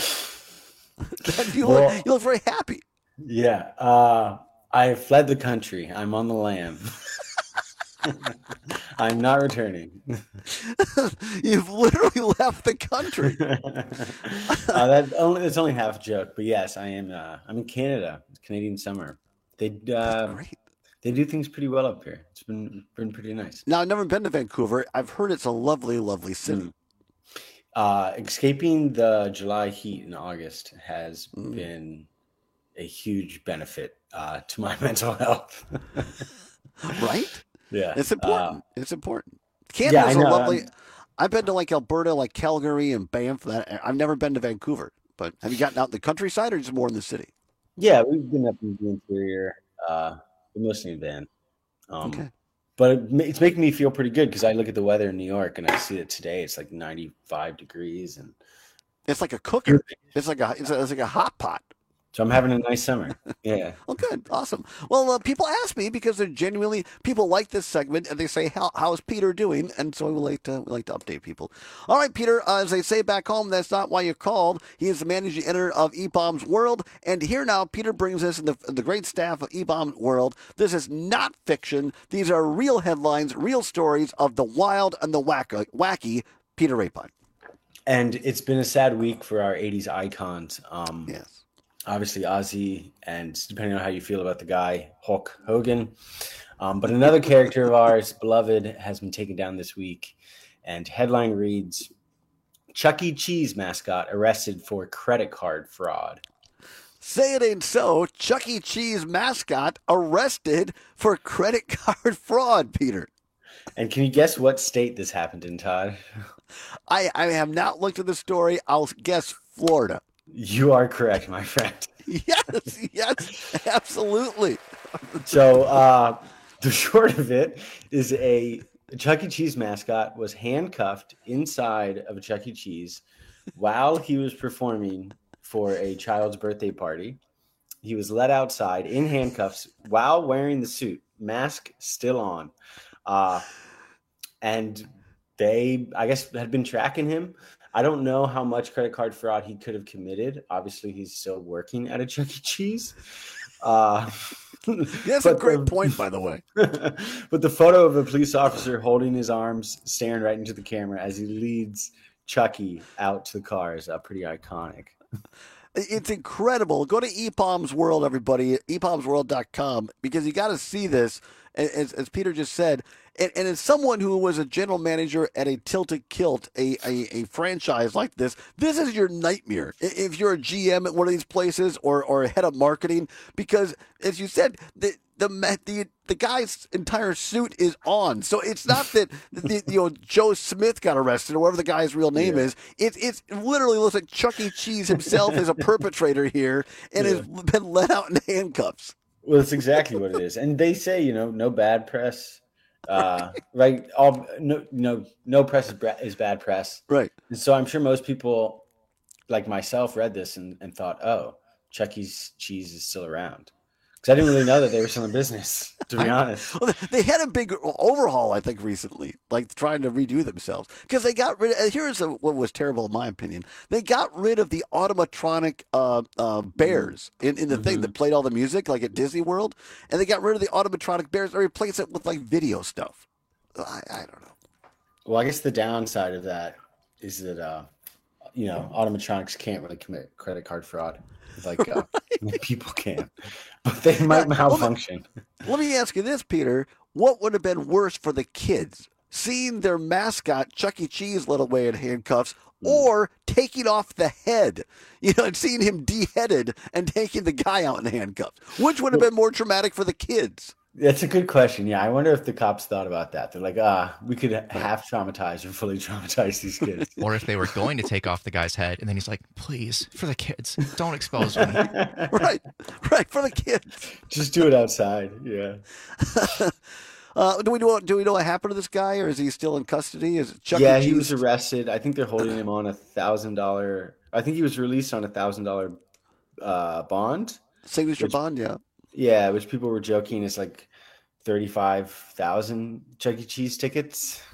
you, well, look, you look very happy. Yeah. Uh... I fled the country. I'm on the lam. I'm not returning. You've literally left the country. uh, that only it's only half a joke, but yes, I am. Uh, I'm in Canada. It's Canadian summer. They uh, they do things pretty well up here. It's been been pretty nice. Now, I've never been to Vancouver. I've heard it's a lovely, lovely city. Mm. Uh, escaping the July heat in August has mm. been a huge benefit uh, to my mental health. Right? Yeah. It's important. Uh, it's important. yeah, Canada's a lovely... I'm... I've been to like Alberta, like Calgary and Banff. I've never been to Vancouver. But have you gotten out in the countryside or just more in the city? Yeah, we've been up in the interior, uh, mostly in van. Um, okay. But it, it's making me feel pretty good because I look at the weather in New York and I see that today it's like ninety-five degrees. And it's like a cooker. It's like a, it's, a, it's like a hot pot. So I'm having a nice summer. Yeah. Well, good. Awesome. Well, uh, people ask me because they're genuinely, people like this segment and they say, how, how's Peter doing? And so we like to, we like to update people. All right, Peter, uh, as they say back home, that's not why you called. He is the managing editor of e palms world. And here now, Peter brings us in the, the great staff of e palms world. This is not fiction. These are real headlines, real stories of the wild and the wacky, wacky Peter Rapine. And it's been a sad week for our eighties icons. Um, yes. Obviously, Ozzy, and depending on how you feel about the guy, Hulk Hogan. Um, but another character of ours, beloved, has been taken down this week. And headline reads, Chuck E. Cheese mascot arrested for credit card fraud. Say it ain't so. Chuck E. Cheese mascot arrested for credit card fraud, Peter. And can you guess what state this happened in, Todd? I, I have not looked at the story. I'll guess Florida. You are correct, my friend. Yes, yes, absolutely. So uh, the short of it is a Chuck E. Cheese mascot was handcuffed inside of a Chuck E. Cheese while he was performing for a child's birthday party. He was let outside in handcuffs while wearing the suit, mask still on. Uh, and they, I guess, had been tracking him. I don't know how much credit card fraud he could have committed. Obviously, he's still working at a Chuck E. Cheese. Uh, That's a great the, point, by the way. But the photo of a police officer holding his arms, staring right into the camera as he leads Chucky out to the car is uh, pretty iconic. It's incredible. Go to E P O M's World, everybody, e p o ms world dot com, because you got to see this, as, as Peter just said. And, and as someone who was a general manager at a Tilted Kilt, a, a, a franchise like this, this is your nightmare if you're a G M at one of these places or, or a head of marketing, because, as you said, the the the, the guy's entire suit is on. So it's not that the, you know Joe Smith got arrested or whatever the guy's real name yeah. is. It, it's it literally looks like Chuck E. Cheese himself is a perpetrator here and yeah. has been let out in handcuffs. Well, that's exactly what it is. And they say, you know, no bad press. uh right all no no no press is, is bad press, right? And so I'm sure most people like myself read this and, and thought, oh, Chuck E. Cheese is still around, because I didn't really know that they were still in business, to be honest. Well, they had a big overhaul, I think, recently, like trying to redo themselves, because they got rid of, here's a, what was terrible in my opinion. They got rid of the automatronic uh, uh, bears in, in the mm-hmm. thing that played all the music, like at Disney World, and they got rid of the automatronic bears and replaced it with like video stuff. I, I don't know. Well, I guess the downside of that is that, uh, you know, automatronics can't really commit credit card fraud like uh, people can, but they might malfunction. Let me ask you this, Peter. What would have been worse for the kids? Seeing their mascot, Chuck E. Cheese, led away in handcuffs, mm. or taking off the head, you know, and seeing him deheaded and taking the guy out in handcuffs? Which would have been more traumatic for the kids? That's a good question. Yeah, I wonder if the cops thought about that. They're like, ah, we could half traumatize or fully traumatize these kids. Or if they were going to take off the guy's head, and then he's like, please, for the kids, don't expose me. Right, right, for the kids. Just do it outside, yeah. uh, do we know, do we know what happened to this guy, or is he still in custody? Is it Chuck Yeah, E. he was arrested. I think they're holding him on a one thousand dollars. I think he was released on a one thousand dollars uh, bond. Signature which, bond, yeah. Yeah, which people were joking is like thirty-five thousand Chuck E. Cheese tickets.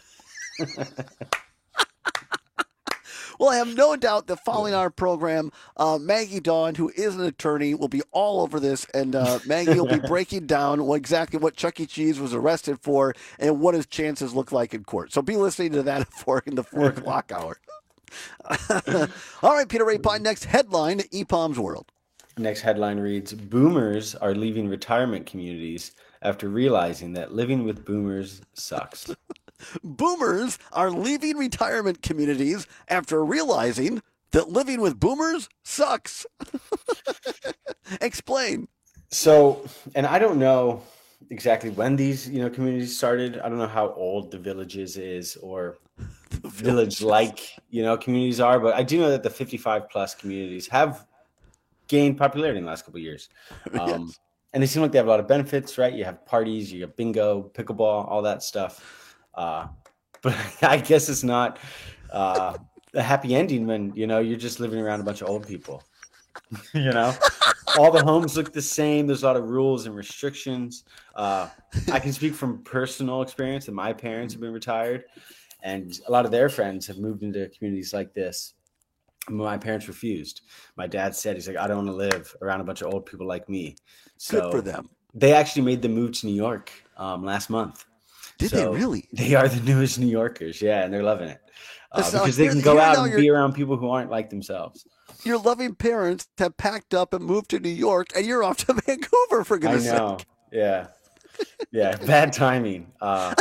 Well, I have no doubt that following our program, uh, Maggie Dawn, who is an attorney, will be all over this, and uh, Maggie will be breaking down what, exactly what Chuck E. Cheese was arrested for and what his chances look like in court. So be listening to that for in the four o'clock hour. All right, Peter Rapine, next headline, E P O M's World. Next headline reads, Boomers are leaving retirement communities after realizing that living with boomers sucks. Boomers are leaving retirement communities after realizing that living with boomers sucks. Explain. So, and I don't know exactly when these, you know, communities started. I don't know how old the Villages is or village-like, you know, communities are, but I do know that the fifty-five plus communities have gained popularity in the last couple of years. Um, yes. And they seem like they have a lot of benefits, right? You have parties, you have bingo, pickleball, all that stuff. Uh, but I guess it's not uh, a happy ending when, you know, you're just living around a bunch of old people. You know, all the homes look the same. There's a lot of rules and restrictions. Uh, I can speak from personal experience that my parents have been retired, and a lot of their friends have moved into communities like this. My parents refused. My dad said, he's like, I don't want to live around a bunch of old people like me. So good for them. They actually made the move to New York um, last month. Did so they really? They are the newest New Yorkers. Yeah, and they're loving it. Uh, so because they can go out and be around people who aren't like themselves. Your loving parents have packed up and moved to New York, and you're off to Vancouver, for goodness sake. I know. Sake. Yeah. Yeah. Bad timing. Uh,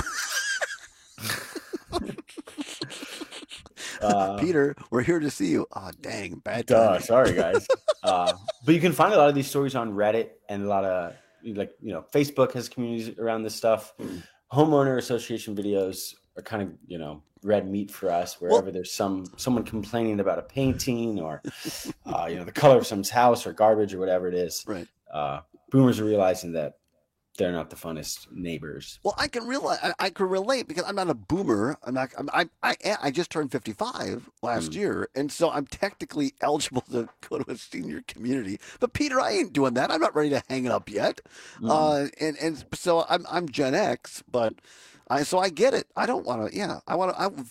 uh, Peter, we're here to see you. Oh, dang. Bad timing. Duh, sorry, guys. uh, but you can find a lot of these stories on Reddit and a lot of, like, you know, Facebook has communities around this stuff. Mm. Homeowner association videos are kind of, you know, red meat for us wherever well, there's some someone complaining about a painting or uh, you know, the color of someone's house or garbage or whatever it is. Right. Uh, boomers are realizing that they're not the funnest neighbors. Well, I can realize I, I can relate because I'm not a boomer. I'm not. I'm, I I I just turned fifty-five last mm. year, and so I'm technically eligible to go to a senior community. But Peter, I ain't doing that. I'm not ready to hang it up yet. Mm. Uh, and and so I'm I'm Gen X, but. I, so I get it. I don't want to. Yeah, I want to. I,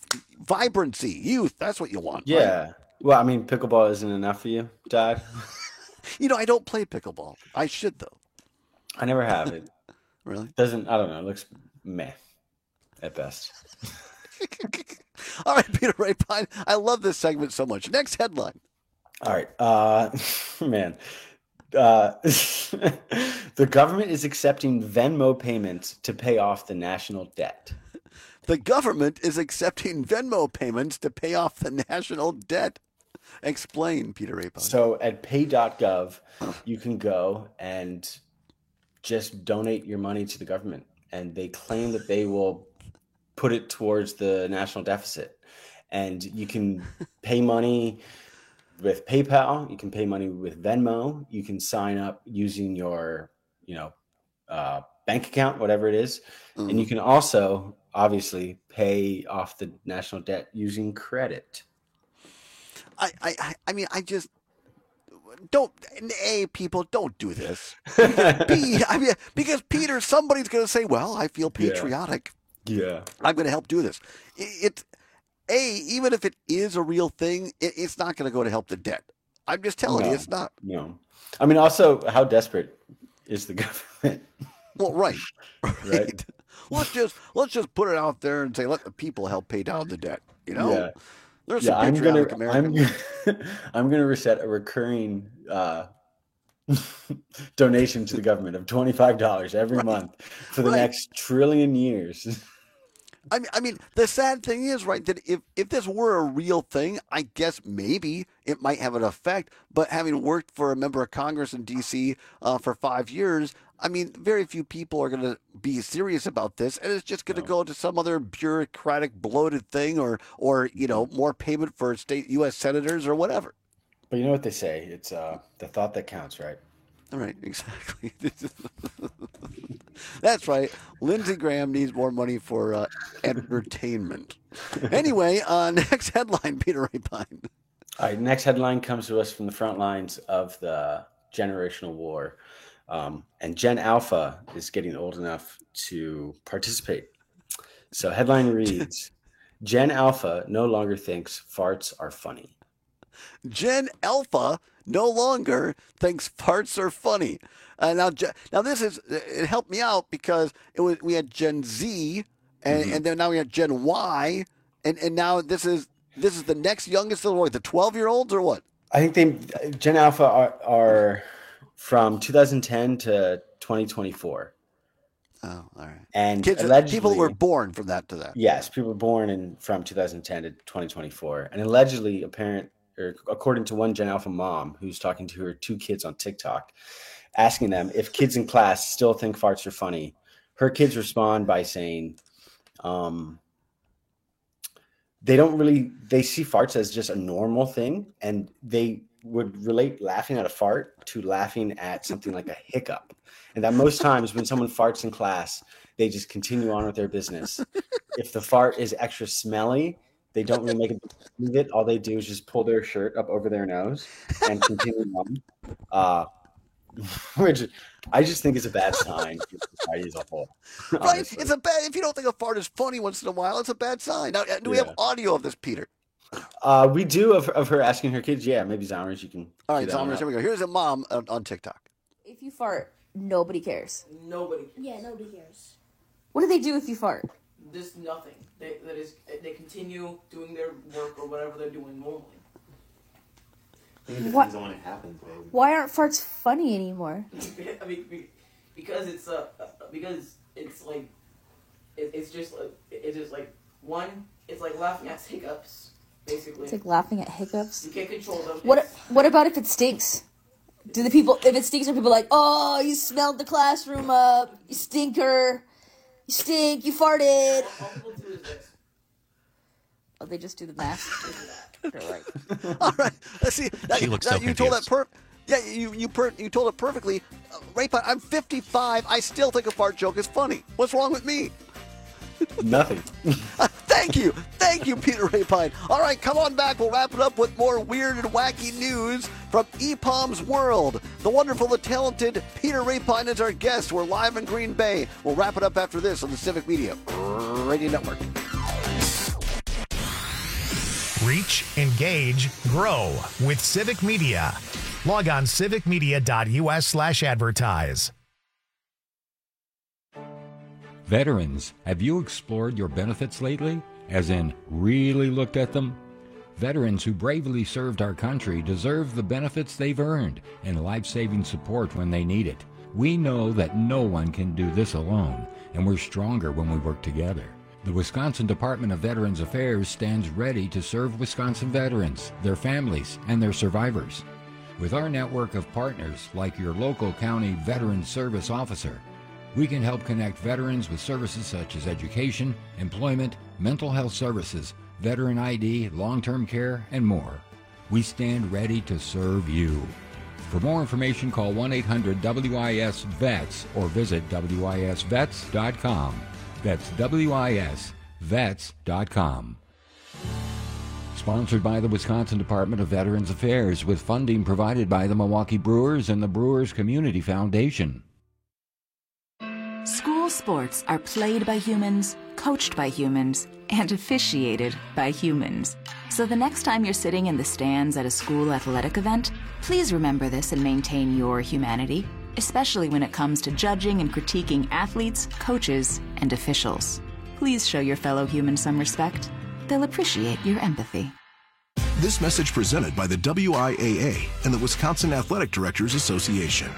vibrancy, youth. That's what you want. Yeah. Right? Well, I mean, pickleball isn't enough for you, Dad. You know, I don't play pickleball. I should, though. I never have it. Really? Doesn't, I don't know. It looks meh at best. All right, Peter Rapine. I love this segment so much. Next headline. All right. Uh, man. Uh, the government is accepting Venmo payments to pay off the national debt. The government is accepting Venmo payments to pay off the national debt. Explain, Peter Rapine. So at pay dot gov, you can go and just donate your money to the government. And they claim that they will put it towards the national deficit. And you can pay money with PayPal. You can pay money with Venmo. You can sign up using your, you know, uh, bank account, whatever it is. Mm. And you can also, obviously, pay off the national debt using credit. I, I, I mean, I just don't. A, people don't do this. B, I mean, because Peter, somebody's going to say, "Well, I feel patriotic. Yeah, yeah. I'm going to help do this." It, A, even if it is a real thing, it, it's not going to go to help the debt. I'm just telling no, you, it's not. No, I mean, also, how desperate is the government? Well, right, right. right. let's just let's just put it out there and say, let the people help pay down the debt. You know. Yeah. There's yeah, some I'm gonna, Americans. I'm, I'm gonna reset a recurring uh, donation to the government of twenty-five dollars every right. month for the right. next trillion years. I mean, I mean, the sad thing is, right, that if, if this were a real thing, I guess maybe it might have an effect. But having worked for a member of Congress in D C uh, for five years, I mean, very few people are going to be serious about this, and it's just going to no. go to some other bureaucratic, bloated thing, or, or you know, more payment for state U S senators or whatever. But you know what they say? It's uh, the thought that counts, right? All right, exactly. That's right. Lindsey Graham needs more money for uh, entertainment. Anyway, uh, next headline, Peter Rapine. All right, next headline comes to us from the front lines of the generational war. Um, and Gen Alpha is getting old enough to participate. So headline reads, Gen Alpha no longer thinks farts are funny. Gen Alpha no longer thinks farts are funny. Uh, now, now this is, it helped me out because it was, we had Gen Z and, mm-hmm. and then now we had Gen Y. And, and now this is, this is the next youngest of the, the twelve year olds or what? I think they, Gen Alpha are, are from two thousand ten to twenty twenty-four. Oh, all right. And Kids, people were born from that to that. Yes, people were born in from two thousand ten to twenty twenty-four. And allegedly, apparent, or according to one Gen Alpha mom who's talking to her two kids on TikTok, asking them if kids in class still think farts are funny, her kids respond by saying, um, they don't really, they see farts as just a normal thing, and they would relate laughing at a fart to laughing at something like a hiccup. And that most times when someone farts in class, they just continue on with their business. If the fart is extra smelly, they don't really make it. it. All they do is just pull their shirt up over their nose and continue on. Uh, which I just think is a bad sign for society as a whole. Right? Honestly. It's a bad, if you don't think a fart is funny once in a while, it's a bad sign. Now, do we yeah. have audio of this, Peter? Uh, we do of, of her asking her kids. Yeah, maybe Zomers, you can. All right, Zomers, here we go. Here's a mom on, on TikTok. If you fart, nobody cares. Nobody cares. Yeah, nobody cares. What do they do if you fart? Just nothing. They that is they continue doing their work or whatever they're doing normally. I think it depends on when it happens, baby. Why aren't farts funny anymore? I mean, because it's uh because it's like it, it's just like it's just like one. It's like laughing at hiccups, basically. It's like laughing at hiccups. You can't control them. What it's, What about if it stinks? Do the people if it stinks? Are people like, oh, you smelled the classroom up, you stinker, you stink, you farted? All people do is this. Oh, they just do the math. They're like, all right. Let's see. That, she looks that, so you confused. told that per. Yeah, you you per, you told it perfectly. Uh, Rapine, I'm fifty-five. I still think a fart joke is funny. What's wrong with me? Nothing. uh, thank you, thank you, Peter Rapine. All right, come on back. We'll wrap it up with more weird and wacky news from E P O M's world. The wonderful, the talented Peter Rapine is our guest. We're live in Green Bay. We'll wrap it up after this on the Civic Media Radio Network. Reach, engage, grow with Civic Media. Log on civicmedia.us slash advertise. Veterans, have you explored your benefits lately? As in, really looked at them? Veterans who bravely served our country deserve the benefits they've earned and life-saving support when they need it. We know that no one can do this alone, and we're stronger when we work together. The Wisconsin Department of Veterans Affairs stands ready to serve Wisconsin veterans, their families, and their survivors. With our network of partners like your local county Veterans Service Officer, we can help connect veterans with services such as education, employment, mental health services, veteran I D, long-term care, and more. We stand ready to serve you. For more information, call one eight hundred W I S vets or visit W I S vets dot com. That's W I S vets dot com. Sponsored by the Wisconsin Department of Veterans Affairs with funding provided by the Milwaukee Brewers and the Brewers Community Foundation. School sports are played by humans, coached by humans, and officiated by humans. So the next time you're sitting in the stands at a school athletic event, please remember this and maintain your humanity, especially when it comes to judging and critiquing athletes, coaches, and officials. Please show your fellow humans some respect. They'll appreciate your empathy. This message presented by the W I A A and the Wisconsin Athletic Directors Association.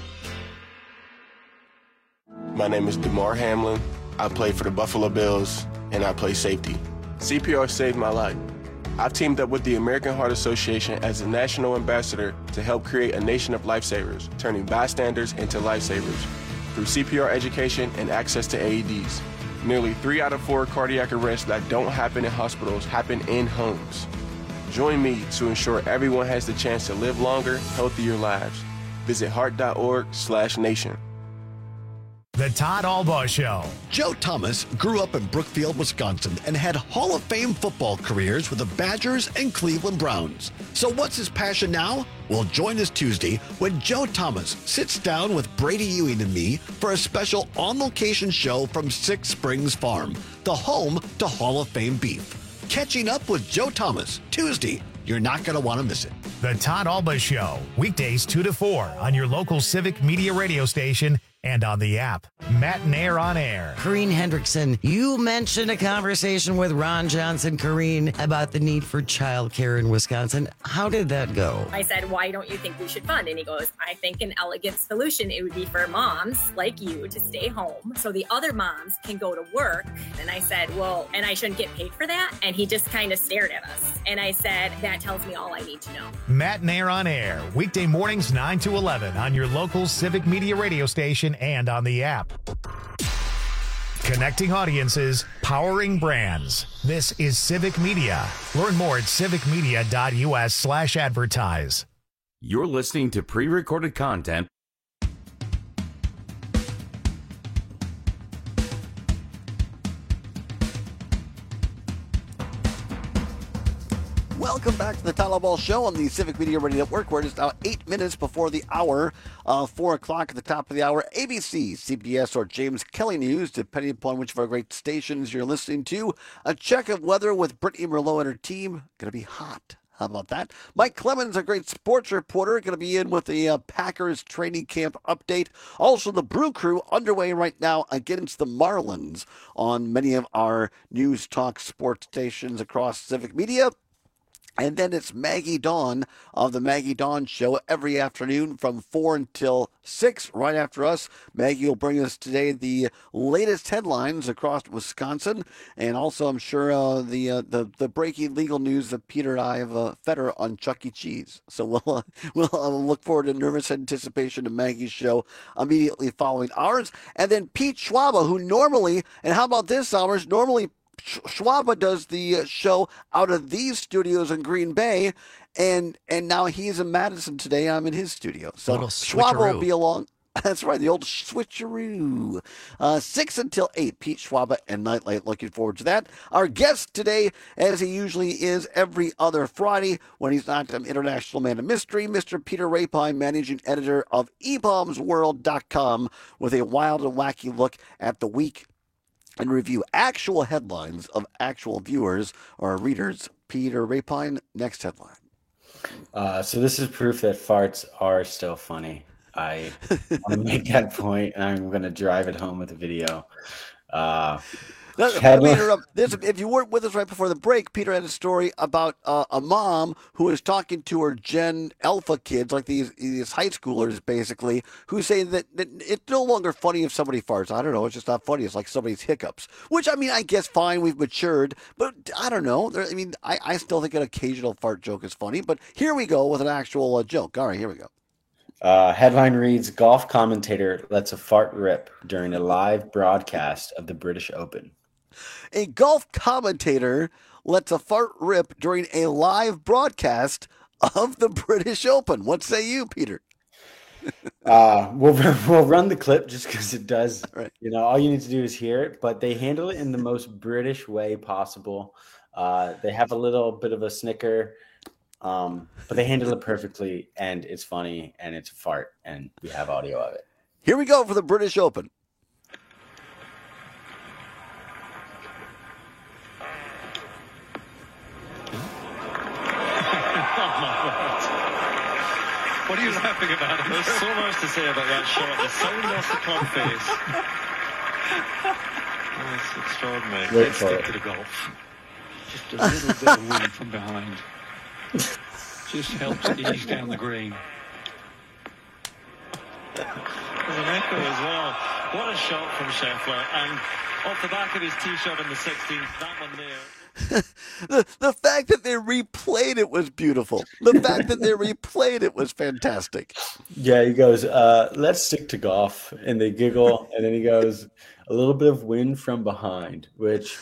My name is DeMar Hamlin. I play for the Buffalo Bills, and I play safety. C P R saved my life. I've teamed up with the American Heart Association as a national ambassador to help create a nation of lifesavers, turning bystanders into lifesavers through C P R education and access to A E Ds. Nearly three out of four cardiac arrests that don't happen in hospitals happen in homes. Join me to ensure everyone has the chance to live longer, healthier lives. Visit heart.org slash nation. The Todd Albaugh Show. Joe Thomas grew up in Brookfield, Wisconsin, and had Hall of Fame football careers with the Badgers and Cleveland Browns. So what's his passion now? Well, join us Tuesday when Joe Thomas sits down with Brady Ewing and me for a special on-location show from Six Springs Farm, the home to Hall of Fame beef. Catching up with Joe Thomas, Tuesday. You're not going to want to miss it. The Todd Albaugh Show, weekdays two to four on your local Civic Media radio station and on the app. Matt Nair on air. Corrine Hendrickson, you mentioned a conversation with Ron Johnson, Corrine, about the need for childcare in Wisconsin. How did that go? I said, why don't you think we should fund? And he goes, I think an elegant solution, it would be for moms like you to stay home so the other moms can go to work. And I said, well, and I shouldn't get paid for that? And he just kind of stared at us. And I said, that tells me all I need to know. Matt Nair on air, weekday mornings nine to eleven on your local Civic Media radio station and on the app. Connecting audiences, powering brands. This is Civic Media. Learn more at civicmedia.us slash advertise. You're listening to pre-recorded content. Welcome back to the Todd Albaugh Show on the Civic Media Radio Network, where it is now eight minutes before the hour, uh, four o'clock at the top of the hour. A B C, C B S, or James Kelly News, depending upon which of our great stations you're listening to. A check of weather with Brittany Merlot and her team. Going to be hot. How about that? Mike Clemens, a great sports reporter, going to be in with the uh, Packers training camp update. Also, the Brew Crew underway right now against the Marlins on many of our news talk sports stations across Civic Media. And then it's Maggie Dawn of the Maggie Dawn Show every afternoon from four until six. Right after us, Maggie will bring us today the latest headlines across Wisconsin, and also I'm sure uh, the, uh, the the breaking legal news that Peter and I have uh, fed her on Chuck E. Cheese. So we'll uh, we'll uh, look forward to nervous anticipation of Maggie's show immediately following ours, and then Pete Schwaba, who normally, and how about this, Summers, normally Schwaba does the show out of these studios in Green Bay, and and now he's in Madison today. I'm in his studio. So Schwaba will be along. That's right, the old switcheroo. Uh, six until eight, Pete Schwaba and Nightlight. Looking forward to that. Our guest today, as he usually is every other Friday, when he's not an international man of mystery, Mister Peter Rapine, managing editor of e bombs world dot com, with a wild and wacky look at the week and review actual headlines of actual viewers or readers. Peter Rapine, next headline. Uh, so this is proof that farts are still funny. I want to make that point, and I'm going to drive it home with a video. Uh, Now, let me interrupt. There's, if you weren't with us right before the break, Peter had a story about uh, a mom who was talking to her Gen Alpha kids, like these these high schoolers, basically, who's saying that, that it's no longer funny if somebody farts. I don't know. It's just not funny. It's like somebody's hiccups, which, I mean, I guess fine. We've matured, but I don't know. There, I mean, I, I still think an occasional fart joke is funny, but here we go with an actual uh, joke. All right, here we go. Uh, headline reads, golf commentator lets a fart rip during a live broadcast of the British Open. A golf commentator lets a fart rip during a live broadcast of the British Open. What say you, Peter? uh, we'll we'll run the clip just because it does. Right. You know, all you need to do is hear it, but they handle it in the most British way possible. Uh, they have a little bit of a snicker, um, but they handle it perfectly, and it's funny, and it's a fart, and we have audio of it. Here we go for the British Open. What are you laughing about? There's so much to say about that shot. The sound off the club face. Oh, it's extraordinary. Wait Let's for stick it. to the golf. Just a little bit of wind from behind. Just helps ease down the green. There's an echo as well. What a shot from Scheffler. And off the back of his tee shot in the sixteenth, that one there. the the fact that they replayed it was beautiful. The fact that they replayed it was fantastic. Yeah, he goes, uh, let's stick to golf. And they giggle. And then he goes, a little bit of wind from behind, which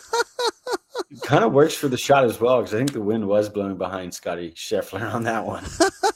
kind of works for the shot as well, because I think the wind was blowing behind Scotty Scheffler on that one.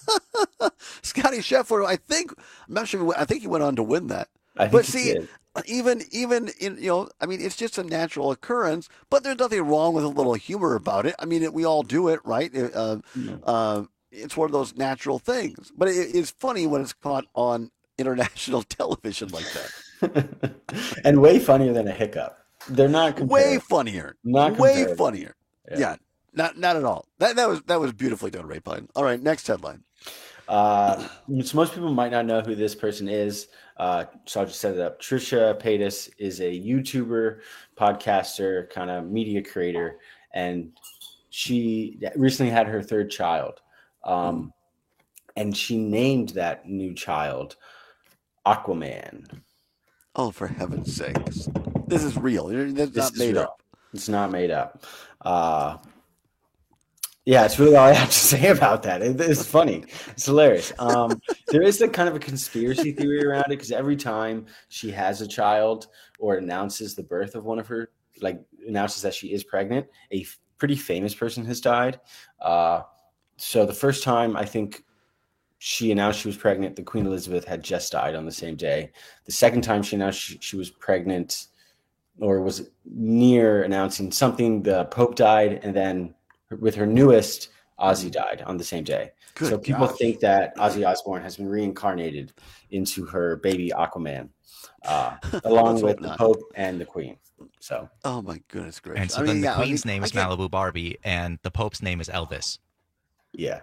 Scotty Scheffler, I think, I'm not sure, I think he went on to win that. I think but he see, did. even even in you know, I mean, it's just a natural occurrence. But there's nothing wrong with a little humor about it. I mean, it, we all do it, right? Uh, uh, it's one of those natural things. But it, it's funny when it's caught on international television like that. And way funnier than a hiccup. They're not Way comparable. funnier. Not way comparable. funnier. Yeah. Yeah. not not at all. That that was that was beautifully done, Ray Pine. All right, next headline. Uh, so most people might not know who this person is. Uh, so I'll just set it up. Trisha Paytas is a YouTuber, podcaster, kind of media creator, and she recently had her third child. Um, and she named that new child Aquaman. Oh, for heaven's sakes. This is real. That's This not is made real. up. It's not made up. Uh, yeah, it's really all I have to say about that. It, it's funny. It's hilarious. Um, there is a kind of a conspiracy theory around it because every time she has a child or announces the birth of one of her, like announces that she is pregnant, a f- pretty famous person has died. Uh, so the first time I think she announced she was pregnant, the Queen Elizabeth had just died on the same day. The second time she announced she, she was pregnant or was near announcing something, the Pope died, and then with her newest, Ozzy died on the same day. Good so people gosh. think that Ozzy Osbourne has been reincarnated into her baby Aquaman, uh, along Let's with hope the not. Pope and the Queen. So, Oh my goodness gracious! And so I mean, then the yeah, I Queen's mean, name I is can't- Malibu Barbie, and the Pope's name is Elvis. yeah.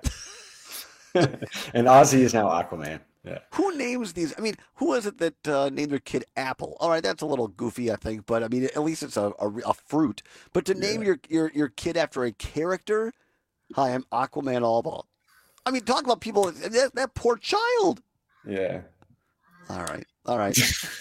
And Ozzy is now Aquaman. Yeah. Who names these? I mean, who is it that uh, named their kid Apple? All right, that's a little goofy, I think, but I mean, at least it's a, a, a fruit. But to name your, your your kid after a character, hi, I'm Aquaman Allball. I mean, talk about people. That, that poor child. Yeah. All right, all right.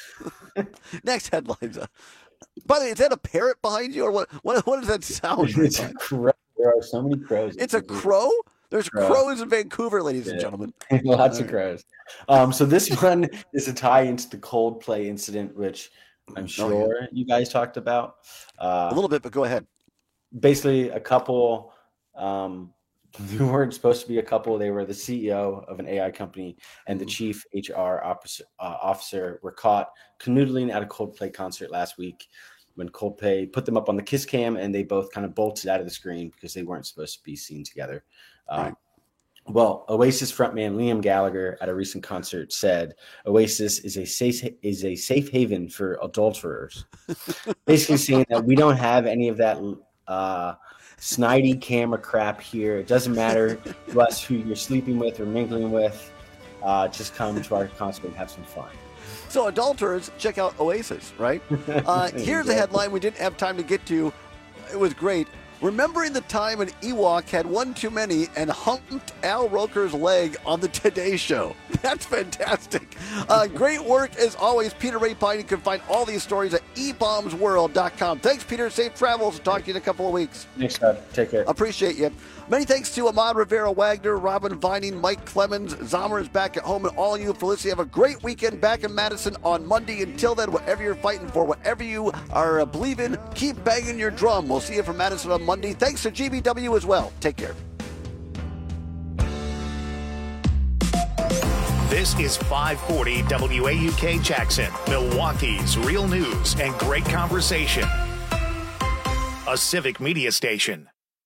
Next headlines. Uh, by the way, is that a parrot behind you, or what? What, what does that sound? It's a crow. There are so many crows. It's a crow. There's Crow. crows in Vancouver, ladies and Yeah. gentlemen. Lots All of right. crows. Um, so this one is a tie into the Coldplay incident, which I'm sure you guys talked about. Uh, A little bit, but go ahead. Basically, a couple um, who weren't supposed to be a couple. They were the C E O of an A I company and the chief H R officer, uh, officer were caught canoodling at a Coldplay concert last week when Coldplay put them up on the kiss cam, and they both kind of bolted out of the screen because they weren't supposed to be seen together. Um, Right. Well, Oasis frontman Liam Gallagher at a recent concert said Oasis is a safe is a safe haven for adulterers. Basically saying that we don't have any of that uh, snidey camera crap here. It doesn't matter to us who you're sleeping with or mingling with. Uh, just come to our concert and have some fun. So adulterers, check out Oasis, right? Uh, here's a headline we didn't have time to get to. It was great. Remembering the time an Ewok had one too many and humped Al Roker's leg on the Today Show. That's fantastic. Uh, great work as always, Peter Rapine. You can find all these stories at e bombs world dot com. Thanks, Peter. Safe travels. Talk to you in a couple of weeks. Thanks, God. Take care. Appreciate you. Many thanks to Ahmad Rivera-Wagner, Robin Vining, Mike Clemens, Zomer is back at home, and all of you for listening. Have a great weekend back in Madison on Monday. Until then, whatever you're fighting for, whatever you are uh, believing, keep banging your drum. We'll see you from Madison on Monday. Thanks to G B W as well. Take care. This is five forty W A U K Jackson, Milwaukee's real news and great conversation. A civic media station.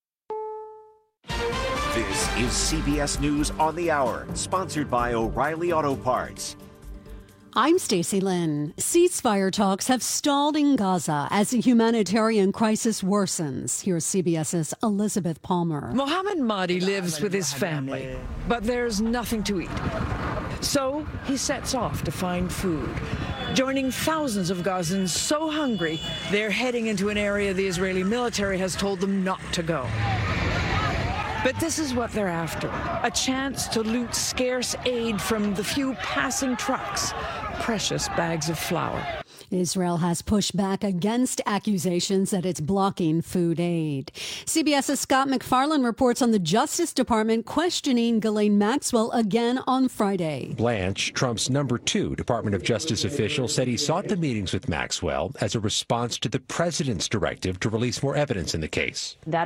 This is C B S News on the Hour, sponsored by O'Reilly Auto Parts. I'm Stacey Lynn. Ceasefire talks have stalled in Gaza as the humanitarian crisis worsens. Here's CBS's Elizabeth Palmer. Mohammed Mahdi lives with his family, but there's nothing to eat. So he sets off to find food, joining thousands of Gazans so hungry they're heading into an area the Israeli military has told them not to go. But this is what they're after, a chance to loot scarce aid from the few passing trucks, precious bags of flour. Israel has pushed back against accusations that it's blocking food aid. CBS's Scott MacFarlane reports on the Justice Department questioning Ghislaine Maxwell again on Friday. Blanche, Trump's number two Department of Justice official, said he sought the meetings with Maxwell as a response to the president's directive to release more evidence in the case. That